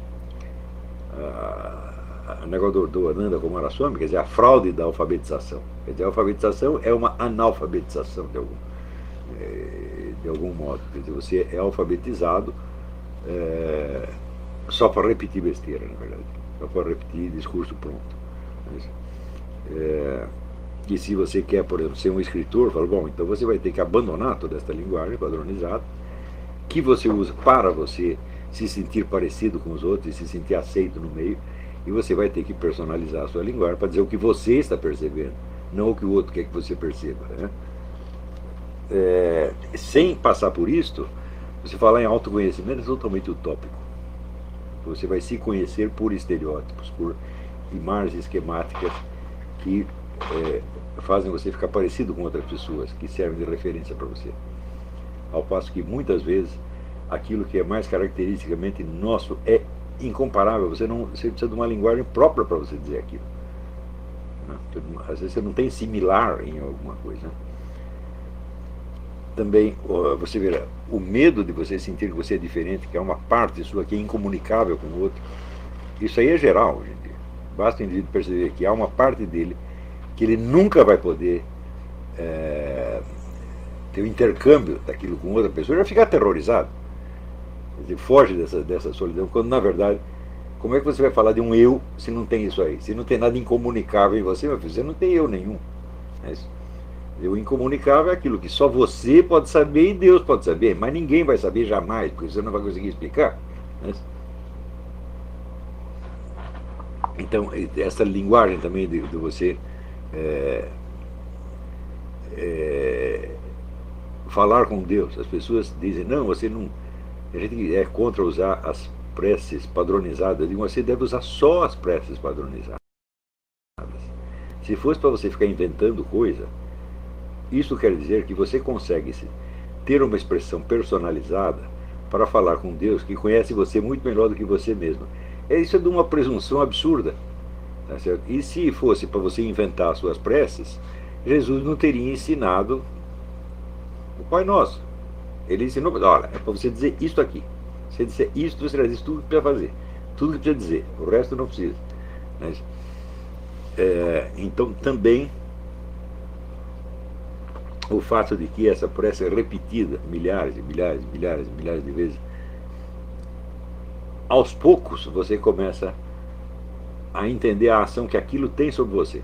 a, a negócio do, do Ananda Kumaraswamy, quer dizer, a fraude da alfabetização. Quer dizer, a alfabetização é uma analfabetização de algum, de algum modo. Quer dizer, você é alfabetizado é, só para repetir besteira, na verdade. Só para repetir discurso pronto. Mas, é, que se você quer, por exemplo, ser um escritor, fala, bom, então você vai ter que abandonar toda esta linguagem padronizada que você usa para você se sentir parecido com os outros e se sentir aceito no meio, e você vai ter que personalizar a sua linguagem para dizer o que você está percebendo, não o que o outro quer que você perceba, né? É, sem passar por isto, você falar em autoconhecimento é totalmente utópico. Você vai se conhecer por estereótipos, por imagens esquemáticas que é, fazem você ficar parecido com outras pessoas, que servem de referência para você. Ao passo que muitas vezes aquilo que é mais caracteristicamente nosso é incomparável. Você, não, você precisa de uma linguagem própria para você dizer aquilo. Às vezes você não tem similar em alguma coisa. Também você verá o medo de você sentir que você é diferente, que é uma parte sua que é incomunicável com o outro. Isso aí é geral hoje em dia. Basta o indivíduo perceber que há uma parte dele que ele nunca vai poder é, ter o um intercâmbio daquilo com outra pessoa, ele vai ficar aterrorizado. Quer dizer, foge dessa, dessa solidão, quando na verdade, como é que você vai falar de um eu se não tem isso aí? Se não tem nada incomunicável em você, meu filho, você não tem eu nenhum. É isso. O incomunicável é aquilo que só você pode saber e Deus pode saber, mas ninguém vai saber jamais, porque você não vai conseguir explicar. Né? Então, essa linguagem também de, de você é, é, falar com Deus. As pessoas dizem, não, você não... A gente é contra usar as preces padronizadas. Eu digo, você deve usar só as preces padronizadas. Se fosse para você ficar inventando coisa, isso quer dizer que você consegue ter uma expressão personalizada para falar com Deus, que conhece você muito melhor do que você mesmo. Isso é de uma presunção absurda. Tá certo? E se fosse para você inventar as suas preces, Jesus não teria ensinado o Pai Nosso. Ele ensinou, olha, é para você dizer isto aqui. Se você disser isto, você já diz tudo que precisa fazer. Tudo que precisa dizer. O resto não precisa. Mas, é, então, também, o fato de que essa prece é repetida milhares e milhares e milhares e milhares de vezes, aos poucos você começa a entender a ação que aquilo tem sobre você.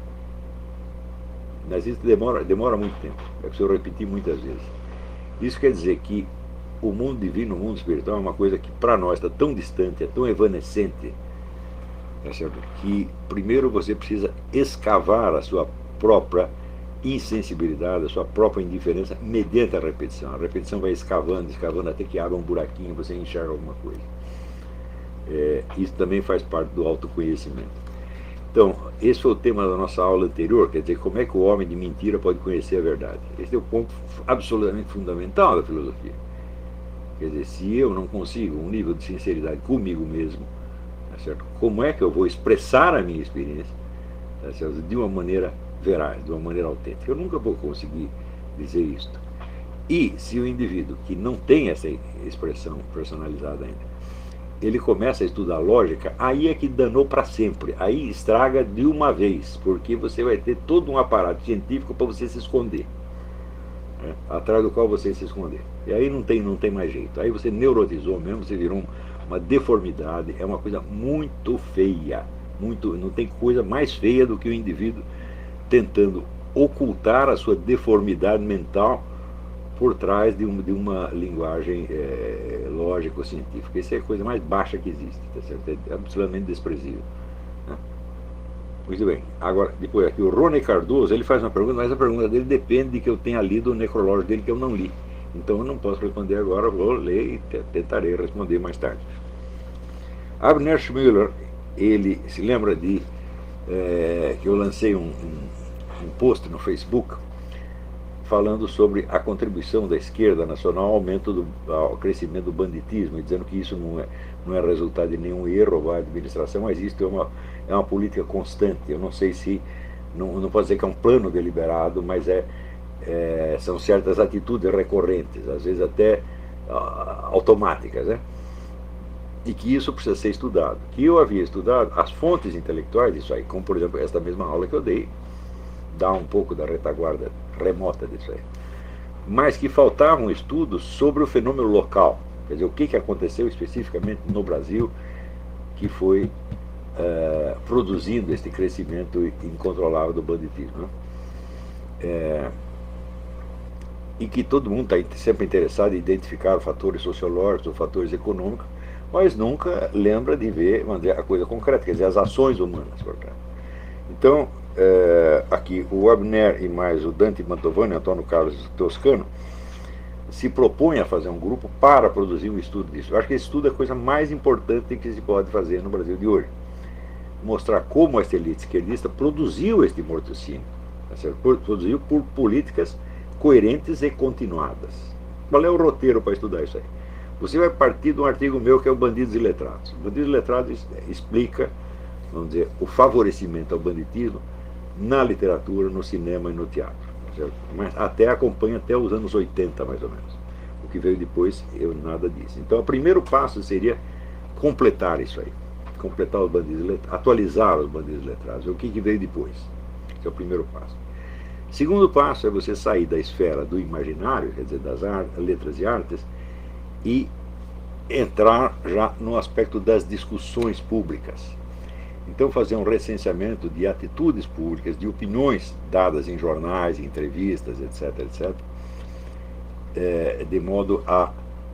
Mas isso demora, demora muito tempo. É preciso repetir muitas vezes. Isso quer dizer que o mundo divino, o mundo espiritual é uma coisa que para nós está tão distante, é tão evanescente, é certo? Que primeiro você precisa escavar a sua própria insensibilidade, a sua própria indiferença mediante a repetição. A repetição vai escavando, escavando até que abra um buraquinho e você enxerga alguma coisa. É, isso também faz parte do autoconhecimento. Então, esse foi o tema da nossa aula anterior, quer dizer, como é que o homem de mentira pode conhecer a verdade. Esse é o ponto absolutamente fundamental da filosofia. Quer dizer, se eu não consigo um nível de sinceridade comigo mesmo, tá certo? Como é que eu vou expressar a minha experiência, tá certo? De uma maneira veraz, de uma maneira autêntica? Eu nunca vou conseguir dizer isto. E se o indivíduo que não tem essa expressão personalizada ainda, ele começa a estudar lógica, aí é que danou para sempre. Aí estraga de uma vez, porque você vai ter todo um aparato científico para você se esconder, né? Atrás do qual você se esconder. E aí não tem, não tem mais jeito. Aí você neurotizou mesmo, você virou um, uma deformidade. É uma coisa muito feia. Muito, não tem coisa mais feia do que o indivíduo tentando ocultar a sua deformidade mental por trás de uma, de uma linguagem é, lógico-científica. Isso é a coisa mais baixa que existe, tá certo? É absolutamente desprezível, né? Muito bem. Agora, depois aqui, o Rony Cardoso, ele faz uma pergunta, mas a pergunta dele depende de que eu tenha lido o necrológio dele, que eu não li. Então eu não posso responder agora, vou ler e tentarei responder mais tarde. Abner Schmüller, ele se lembra de é, que eu lancei um, um, um post no Facebook falando sobre a contribuição da esquerda nacional ao aumento do ao crescimento do banditismo, e dizendo que isso não é, não é resultado de nenhum erro da administração, mas isso é uma, é uma política constante. Eu não sei se, não, não posso dizer que é um plano deliberado, mas é, é, são certas atitudes recorrentes, às vezes até uh, automáticas, né? E que isso precisa ser estudado. Que eu havia estudado as fontes intelectuais disso aí, como por exemplo esta mesma aula que eu dei, dá um pouco da retaguarda remota disso aí, mas que faltava um estudo sobre o fenômeno local, quer dizer, o que, que aconteceu especificamente no Brasil que foi uh, produzindo este crescimento incontrolável do banditismo, né? É, e que todo mundo está sempre interessado em identificar fatores sociológicos, fatores econômicos, mas nunca lembra de ver a coisa concreta, quer dizer, as ações humanas por trás. Então, É, aqui o Abner e mais o Dante Mantovani, Antônio Carlos Toscano, se propõem a fazer um grupo para produzir um estudo disso. Eu acho que esse estudo é a coisa mais importante que se pode fazer no Brasil de hoje. Mostrar como essa elite esquerdista produziu este morticínio, tá certo? Produziu por políticas coerentes e continuadas. Qual é o roteiro para estudar isso aí? Você vai partir de um artigo meu que é o Bandidos e Letrados. O Bandidos e Letrados explica, vamos dizer, o favorecimento ao banditismo na literatura, no cinema e no teatro, certo? Mas até acompanha até os anos oitenta, mais ou menos. O que veio depois, eu nada disse. Então, o primeiro passo seria completar isso aí. Completar os bandidos letrados, atualizar os bandidos letrados. O que, que veio depois? Esse é o primeiro passo. Segundo passo é você sair da esfera do imaginário, quer dizer, das artes, letras e artes, e entrar já no aspecto das discussões públicas. Então, fazer um recenseamento de atitudes públicas, de opiniões dadas em jornais, em entrevistas, etc, etc, é, de modo a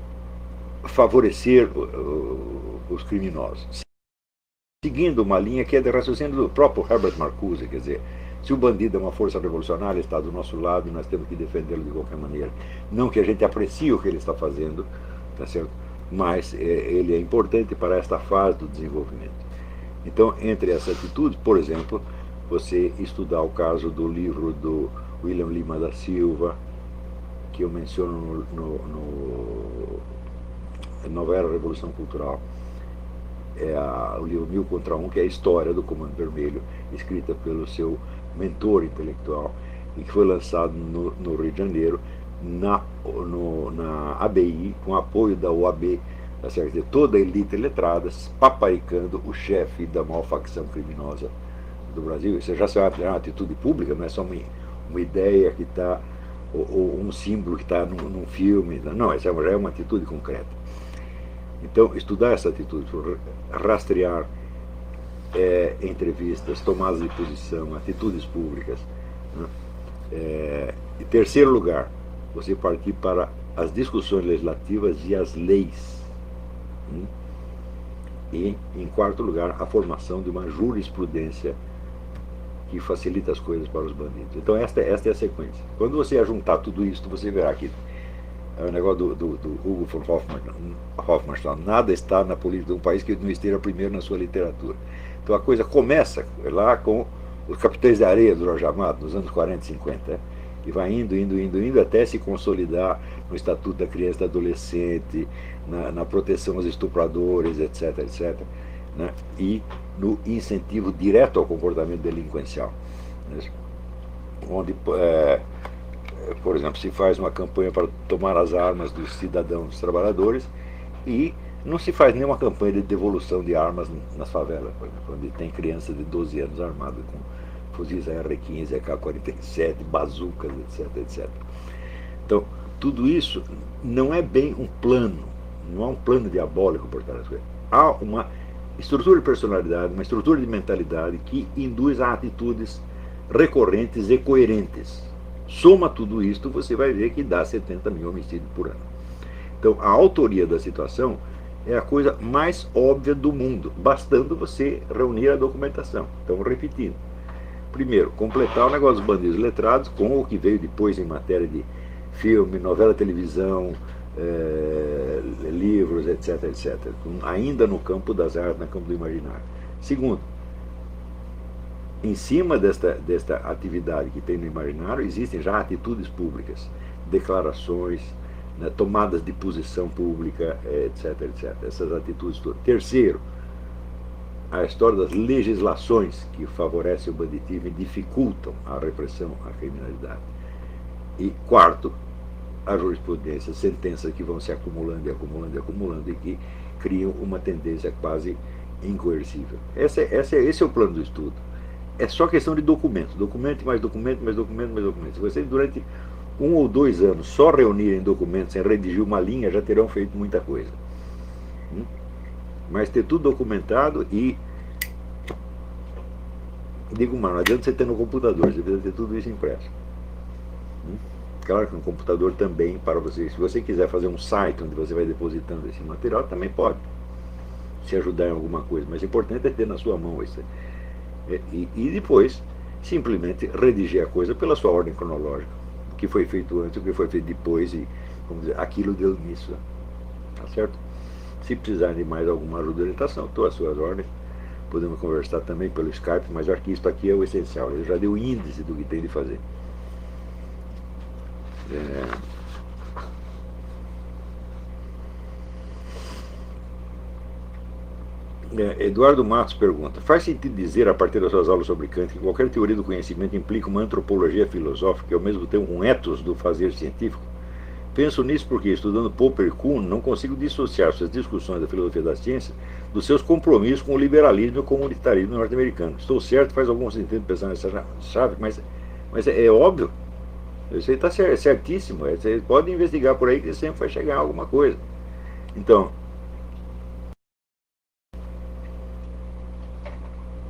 favorecer os criminosos. Seguindo uma linha que é de raciocínio do próprio Herbert Marcuse, quer dizer, se o bandido é uma força revolucionária, está do nosso lado e nós temos que defendê-lo de qualquer maneira. Não que a gente aprecie o que ele está fazendo, tá certo? Mas é, ele é importante para esta fase do desenvolvimento. Então, entre essas atitudes, por exemplo, você estudar o caso do livro do William Lima da Silva, que eu menciono no, no, no Nova Era Revolução Cultural, é a, o livro Mil contra Um, que é a história do Comando Vermelho, escrita pelo seu mentor intelectual, e que foi lançado no, no Rio de Janeiro, na, no, na A B I, com apoio da O A B, tá certo? De toda a elite letrada, paparicando o chefe da maior facção criminosa do Brasil. Isso já é uma atitude pública, não é só uma, uma ideia que está, ou, ou um símbolo que está num, num filme. Não, essa já é uma atitude concreta. Então, estudar essa atitude, rastrear é, entrevistas, tomadas de posição, atitudes públicas. Né? É, em terceiro lugar, você partir para as discussões legislativas e as leis. Hum? E, em quarto lugar, a formação de uma jurisprudência que facilita as coisas para os bandidos. Então, esta, esta é a sequência. Quando você juntar tudo isso, você verá que é o negócio do, do, do Hugo von Hofmannsthal, nada está na política de um país que não esteja primeiro na sua literatura. Então a coisa começa lá com os Capitães de Areia do Jorge Amado, nos anos quarenta e cinquenta, né? E vai indo, indo, indo, indo, até se consolidar no Estatuto da Criança e do Adolescente, na, na proteção aos estupradores, etc, etc, né? E no incentivo direto ao comportamento delinquencial, né? Onde, é, por exemplo, se faz uma campanha para tomar as armas dos cidadãos, dos trabalhadores, e não se faz nenhuma campanha de devolução de armas nas favelas, por exemplo, onde tem crianças de doze anos armadas com fuzis R quinze, A K quarenta e sete, bazucas, etc, etcétera. Então, tudo isso não é bem um plano, não há um plano diabólico por trás das coisas. Há uma estrutura de personalidade, uma estrutura de mentalidade que induz a atitudes recorrentes e coerentes. Soma tudo isto, você vai ver que dá setenta mil homicídios por ano. Então, a autoria da situação é a coisa mais óbvia do mundo, bastando você reunir a documentação. Então, repetindo. Primeiro, completar o negócio dos bandidos letrados com o que veio depois em matéria de filme, novela, televisão, é, livros, etc, etcétera. Ainda no campo das artes, no campo do imaginário. Segundo, em cima desta, desta atividade que tem no imaginário, existem já atitudes públicas, declarações, né, tomadas de posição pública, etc, etcétera. Essas atitudes todas. Terceiro, a história das legislações que favorecem o banditismo e dificultam a repressão à criminalidade. E quarto, a jurisprudência, sentenças que vão se acumulando e acumulando e acumulando e que criam uma tendência quase incoercível. Esse é, esse é, esse é o plano do estudo. É só questão de documentos, documento mais documento, mais documento, mais documento. Se vocês durante um ou dois anos só reunirem documentos sem redigir uma linha, já terão feito muita coisa. Hum? Mas ter tudo documentado e, digo, mano, não adianta você ter no computador, você precisa ter tudo isso impresso. Hum? Claro que no computador também, para você, se você quiser fazer um site onde você vai depositando esse material, também pode se ajudar em alguma coisa, mas o importante é ter na sua mão isso. E, e depois, simplesmente redigir a coisa pela sua ordem cronológica, o que foi feito antes, o que foi feito depois, e, vamos dizer, aquilo deu nisso. Tá certo? Se precisar de mais alguma ajuda de orientação, estou às suas ordens. Podemos conversar também pelo Skype, mas eu acho que isso aqui é o essencial. Eu já dei o índice do que tem de fazer. É... É, Eduardo Matos pergunta: faz sentido dizer, a partir das suas aulas sobre Kant, que qualquer teoria do conhecimento implica uma antropologia filosófica e ao mesmo tempo um ethos do fazer científico? Penso nisso porque, estudando Popper e Kuhn, não consigo dissociar suas discussões da filosofia da ciência dos seus compromissos com o liberalismo e o comunitarismo norte-americano. Estou certo, faz algum sentido pensar nessa chave, mas, mas é, é óbvio. Isso aí está certíssimo. Você pode investigar por aí que sempre vai chegar a alguma coisa. Então,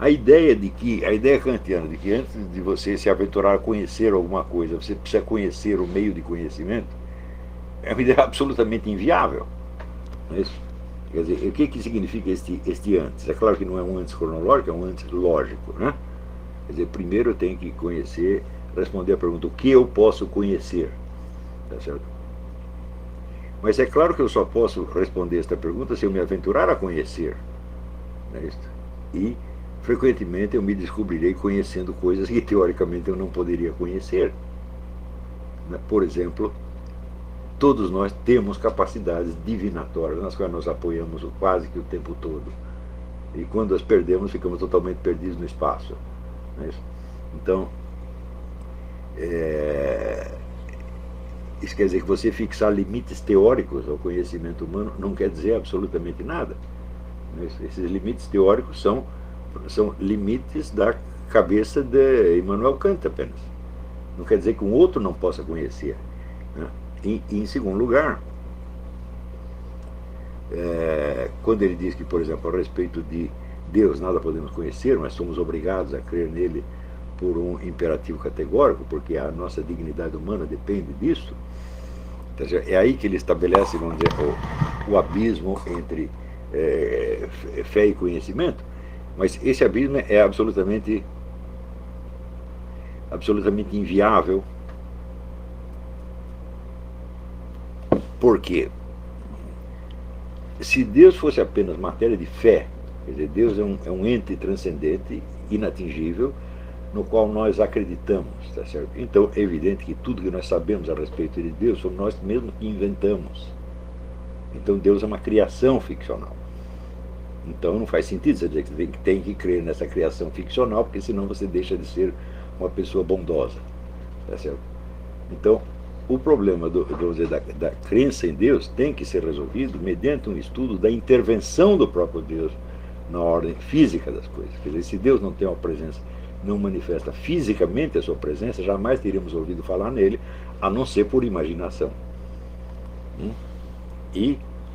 A ideia de que, a ideia kantiana de que antes de você se aventurar a conhecer alguma coisa, você precisa conhecer o meio de conhecimento, é uma ideia absolutamente inviável. Não é isso? Quer dizer, o que, que significa este, este antes? É claro que não é um antes cronológico, é um antes lógico, né? Quer dizer, primeiro eu tenho que conhecer, responder a pergunta, o que eu posso conhecer? Tá certo? Mas é claro que eu só posso responder esta pergunta se eu me aventurar a conhecer. Não é isso? E, frequentemente, eu me descobrirei conhecendo coisas que, teoricamente, eu não poderia conhecer. Por exemplo, todos nós temos capacidades divinatórias, nas quais nós apoiamos quase que o tempo todo. E quando as perdemos, ficamos totalmente perdidos no espaço. Não é isso? Então, é... isso quer dizer que você fixar limites teóricos ao conhecimento humano não quer dizer absolutamente nada. Não é isso? Esses limites teóricos são, são limites da cabeça de Immanuel Kant apenas. Não quer dizer que um outro não possa conhecer. Né? E, em segundo lugar, é, quando ele diz que, por exemplo, a respeito de Deus nada podemos conhecer, mas somos obrigados a crer nele por um imperativo categórico, porque a nossa dignidade humana depende disso, é aí que ele estabelece, vamos dizer, o, o abismo entre é, fé e conhecimento, mas esse abismo é absolutamente, absolutamente inviável. Por quê? Se Deus fosse apenas matéria de fé, quer dizer, Deus é um, é um ente transcendente, inatingível, no qual nós acreditamos, tá certo? Então é evidente que tudo que nós sabemos a respeito de Deus somos nós mesmos que inventamos. Então Deus é uma criação ficcional. Então não faz sentido você dizer que tem, tem que crer nessa criação ficcional, porque senão você deixa de ser uma pessoa bondosa, tá certo? Então o problema do, do, da, da crença em Deus tem que ser resolvido mediante um estudo da intervenção do próprio Deus na ordem física das coisas. Quer dizer, se Deus não tem uma presença, não manifesta fisicamente a sua presença, jamais teríamos ouvido falar nele, a não ser por imaginação. Hum? E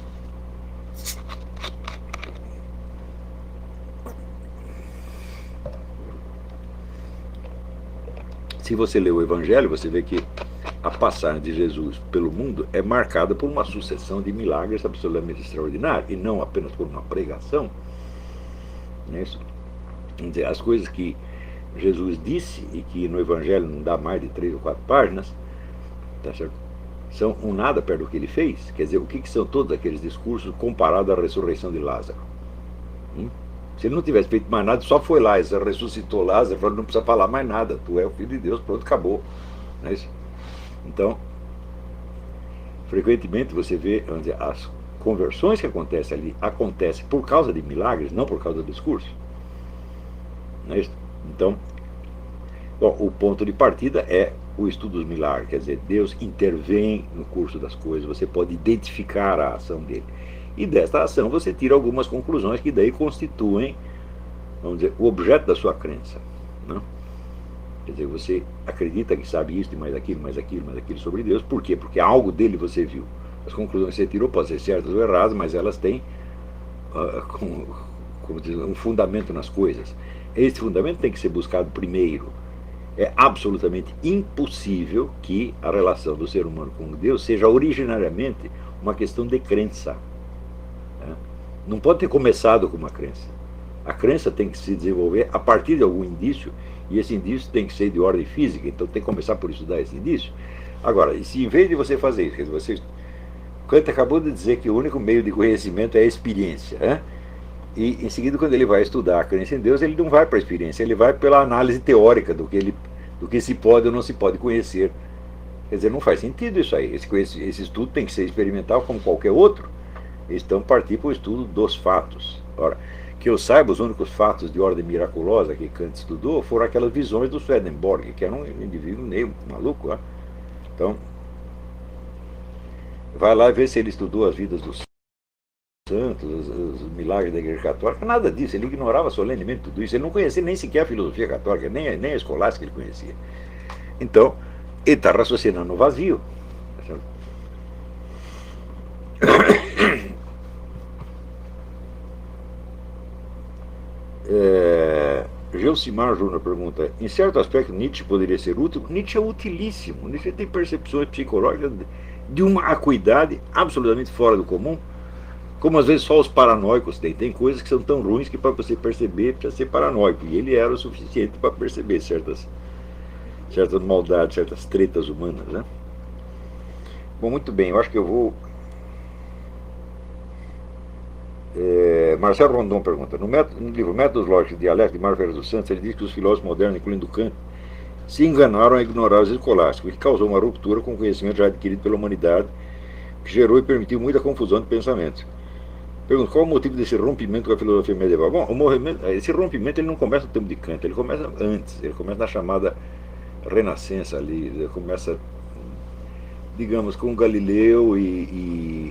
se você lê o Evangelho, você vê que a passagem de Jesus pelo mundo é marcada por uma sucessão de milagres absolutamente extraordinários, e não apenas por uma pregação. Não é isso? Quer dizer, as coisas que Jesus disse, e que no Evangelho não dá mais de três ou quatro páginas, tá certo? São um nada perto do que ele fez. Quer dizer, o que, que são todos aqueles discursos comparado à ressurreição de Lázaro? Hum? Se ele não tivesse feito mais nada, só foi lá, ele ressuscitou Lázaro, falou, não precisa falar mais nada, tu é o Filho de Deus, pronto, acabou. Não é isso? Então, frequentemente você vê, vamos dizer, as conversões que acontecem ali, acontecem por causa de milagres, não por causa do discurso. Não é isso? Então, bom, o ponto de partida é o estudo dos milagres, quer dizer, Deus intervém no curso das coisas, você pode identificar a ação dele. E desta ação você tira algumas conclusões que daí constituem, vamos dizer, o objeto da sua crença. Não? Quer dizer, você acredita que sabe isso, e mais aquilo, mais aquilo, mais aquilo sobre Deus. Por quê? Porque algo dele você viu. As conclusões que você tirou podem ser certas ou erradas, mas elas têm uh, como, como dizer, um fundamento nas coisas. Esse fundamento tem que ser buscado primeiro. É absolutamente impossível que a relação do ser humano com Deus seja originariamente uma questão de crença. Né? Não pode ter começado com uma crença. A crença tem que se desenvolver a partir de algum indício, e esse indício tem que ser de ordem física, então tem que começar por estudar esse indício. Agora, e se em vez de você fazer isso, quer dizer, você, Kant acabou de dizer que o único meio de conhecimento é a experiência, né? E em seguida, quando ele vai estudar a crença em Deus, ele não vai para a experiência, ele vai pela análise teórica do que, ele, do que se pode ou não se pode conhecer. Quer dizer, não faz sentido isso aí. Esse, esse estudo tem que ser experimental como qualquer outro. Então, partir para o estudo dos fatos. Ora, que eu saiba, os únicos fatos de ordem miraculosa que Kant estudou foram aquelas visões do Swedenborg, que era um indivíduo meio maluco. Né? Então, vai lá ver se ele estudou as vidas dos santos, os, os milagres da Igreja Católica, nada disso, ele ignorava solenemente tudo isso, ele não conhecia nem sequer a filosofia católica, nem a, nem a escolástica ele conhecia. Então, ele está raciocinando no vazio. É... Gelsimar Júnior pergunta, em certo aspecto Nietzsche poderia ser útil? Nietzsche é utilíssimo. Nietzsche tem percepções psicológicas de uma acuidade absolutamente fora do comum, como às vezes só os paranoicos têm. Tem coisas que são tão ruins que para você perceber precisa ser paranoico. E ele era o suficiente para perceber certas, certas maldades, certas tretas humanas, né? Bom, muito bem, eu acho que eu vou... É, Marcelo Rondon pergunta, no, método, no livro Métodos Lógicos e Dialética de Mário Ferreira dos Santos, ele diz que os filósofos modernos, incluindo Kant, se enganaram a ignorar os escolásticos, o que causou uma ruptura com o conhecimento já adquirido pela humanidade, que gerou e permitiu muita confusão de pensamentos. Pergunto, qual o motivo desse rompimento com a filosofia medieval? Bom, o movimento, esse rompimento ele não começa no tempo de Kant, ele começa antes, ele começa na chamada Renascença ali, ele começa, digamos, com Galileu e... e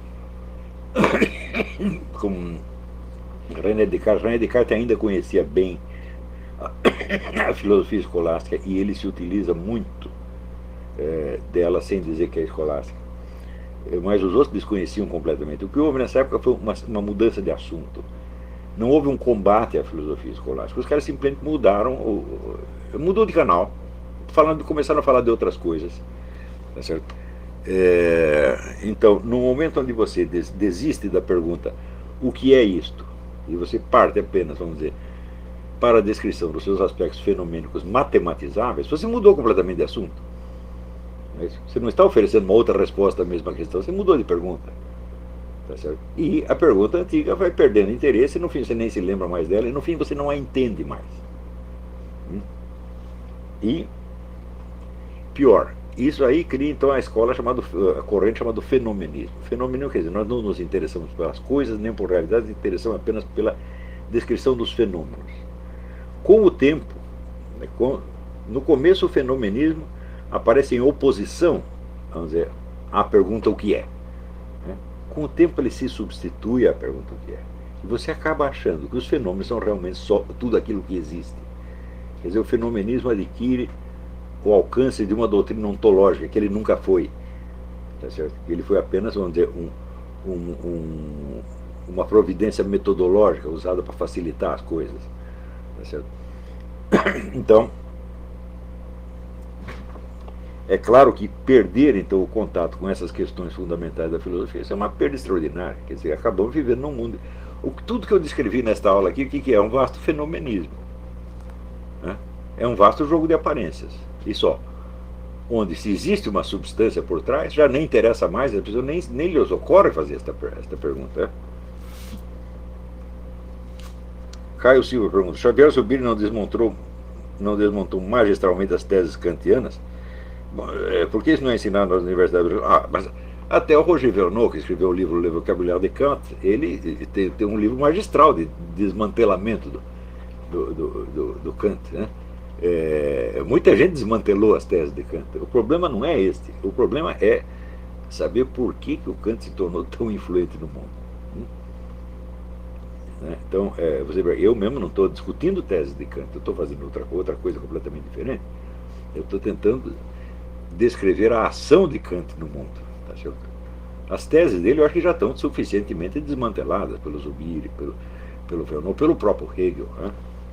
com René Descartes. René Descartes ainda conhecia bem a, a filosofia escolástica e ele se utiliza muito é, dela sem dizer que é escolástica. Mas os outros desconheciam completamente. O que houve nessa época foi uma, uma mudança de assunto. Não houve um combate à filosofia escolástica. Os caras simplesmente mudaram, o, mudou de canal, falando, começaram a falar de outras coisas. Tá certo? É, então, no momento onde você des, desiste da pergunta o que é isto, e você parte apenas, vamos dizer, para a descrição dos seus aspectos fenomênicos matematizáveis, você mudou completamente de assunto. Você não está oferecendo uma outra resposta à mesma questão, você mudou de pergunta. Tá certo? E a pergunta antiga vai perdendo interesse, e no fim você nem se lembra mais dela, e no fim você não a entende mais. E, pior, isso aí cria então a escola chamada, a corrente chamada fenomenismo. Fenomenismo quer dizer, nós não nos interessamos pelas coisas, nem por realidades, nos interessamos apenas pela descrição dos fenômenos. Com o tempo, né, com, no começo o fenomenismo aparece em oposição, vamos dizer, à pergunta o que é. Né? Com o tempo ele se substitui à pergunta o que é. E você acaba achando que os fenômenos são realmente só tudo aquilo que existe. Quer dizer, o fenomenismo adquire o alcance de uma doutrina ontológica que ele nunca foi. Tá certo? Ele foi apenas, vamos dizer, um, um, um, uma providência metodológica usada para facilitar as coisas. Tá certo? Então, é claro que perder então o contato com essas questões fundamentais da filosofia, isso é uma perda extraordinária. Quer dizer, acabamos vivendo num mundo... O, tudo que eu descrevi nesta aula aqui, o que, que é? É um vasto fenomenismo. Né? É um vasto jogo de aparências. E só. Onde, se existe uma substância por trás, já nem interessa mais, a pessoa nem, nem lhes ocorre fazer esta, esta pergunta. Né? Caio Silva pergunta, Xavier Zubiri não desmontou, não desmontou magistralmente as teses kantianas? Bom, é, por que isso não é ensinado nas universidades? Ah, mas até o Roger Vernon, que escreveu o livro Le Vocabulaire de Kant, ele tem, tem um livro magistral de desmantelamento do, do, do, do, do Kant, né? É, muita gente desmantelou as teses de Kant. O problema não é este. O problema é saber por que, que o Kant se tornou tão influente no mundo. Hum? Né? Então, é, você vê, eu mesmo não estou discutindo teses de Kant, eu estou fazendo outra, outra coisa completamente diferente. Eu estou tentando descrever a ação de Kant no mundo. Tá certo? As teses dele eu acho que já estão suficientemente desmanteladas pelo Zubiri, pelo, pelo Vernon, pelo próprio Hegel. Né?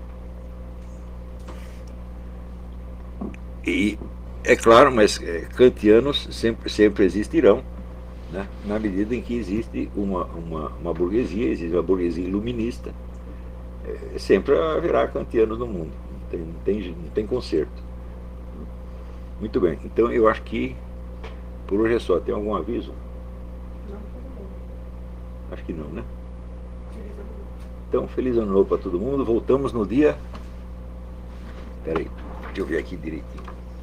E, é claro, mas é, kantianos sempre, sempre existirão, né, na medida em que existe uma, uma, uma burguesia, existe uma burguesia iluminista, é, sempre haverá kantianos no mundo, não tem, não tem, não tem conserto. Muito bem, então eu acho que por hoje é só. Tem algum aviso? Não, tudo bem. Acho que não, né? Feliz ano novo. Então, feliz ano novo para todo mundo. Voltamos no dia... Espera aí, deixa eu ver aqui direitinho.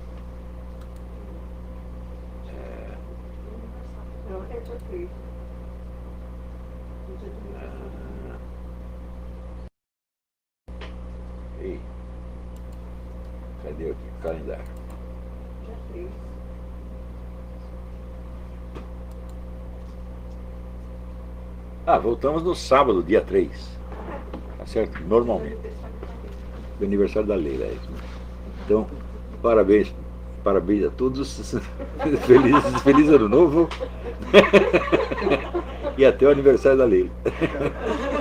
Não, é dia três. No dia do meu aniversário. Ei, cadê aqui o calendário? Dia três. Ah, voltamos no sábado, dia três. Tá certo? Normalmente. Do aniversário da Leila, é isso. Então, parabéns, parabéns a todos. Feliz, feliz ano novo. E até o aniversário da Leila.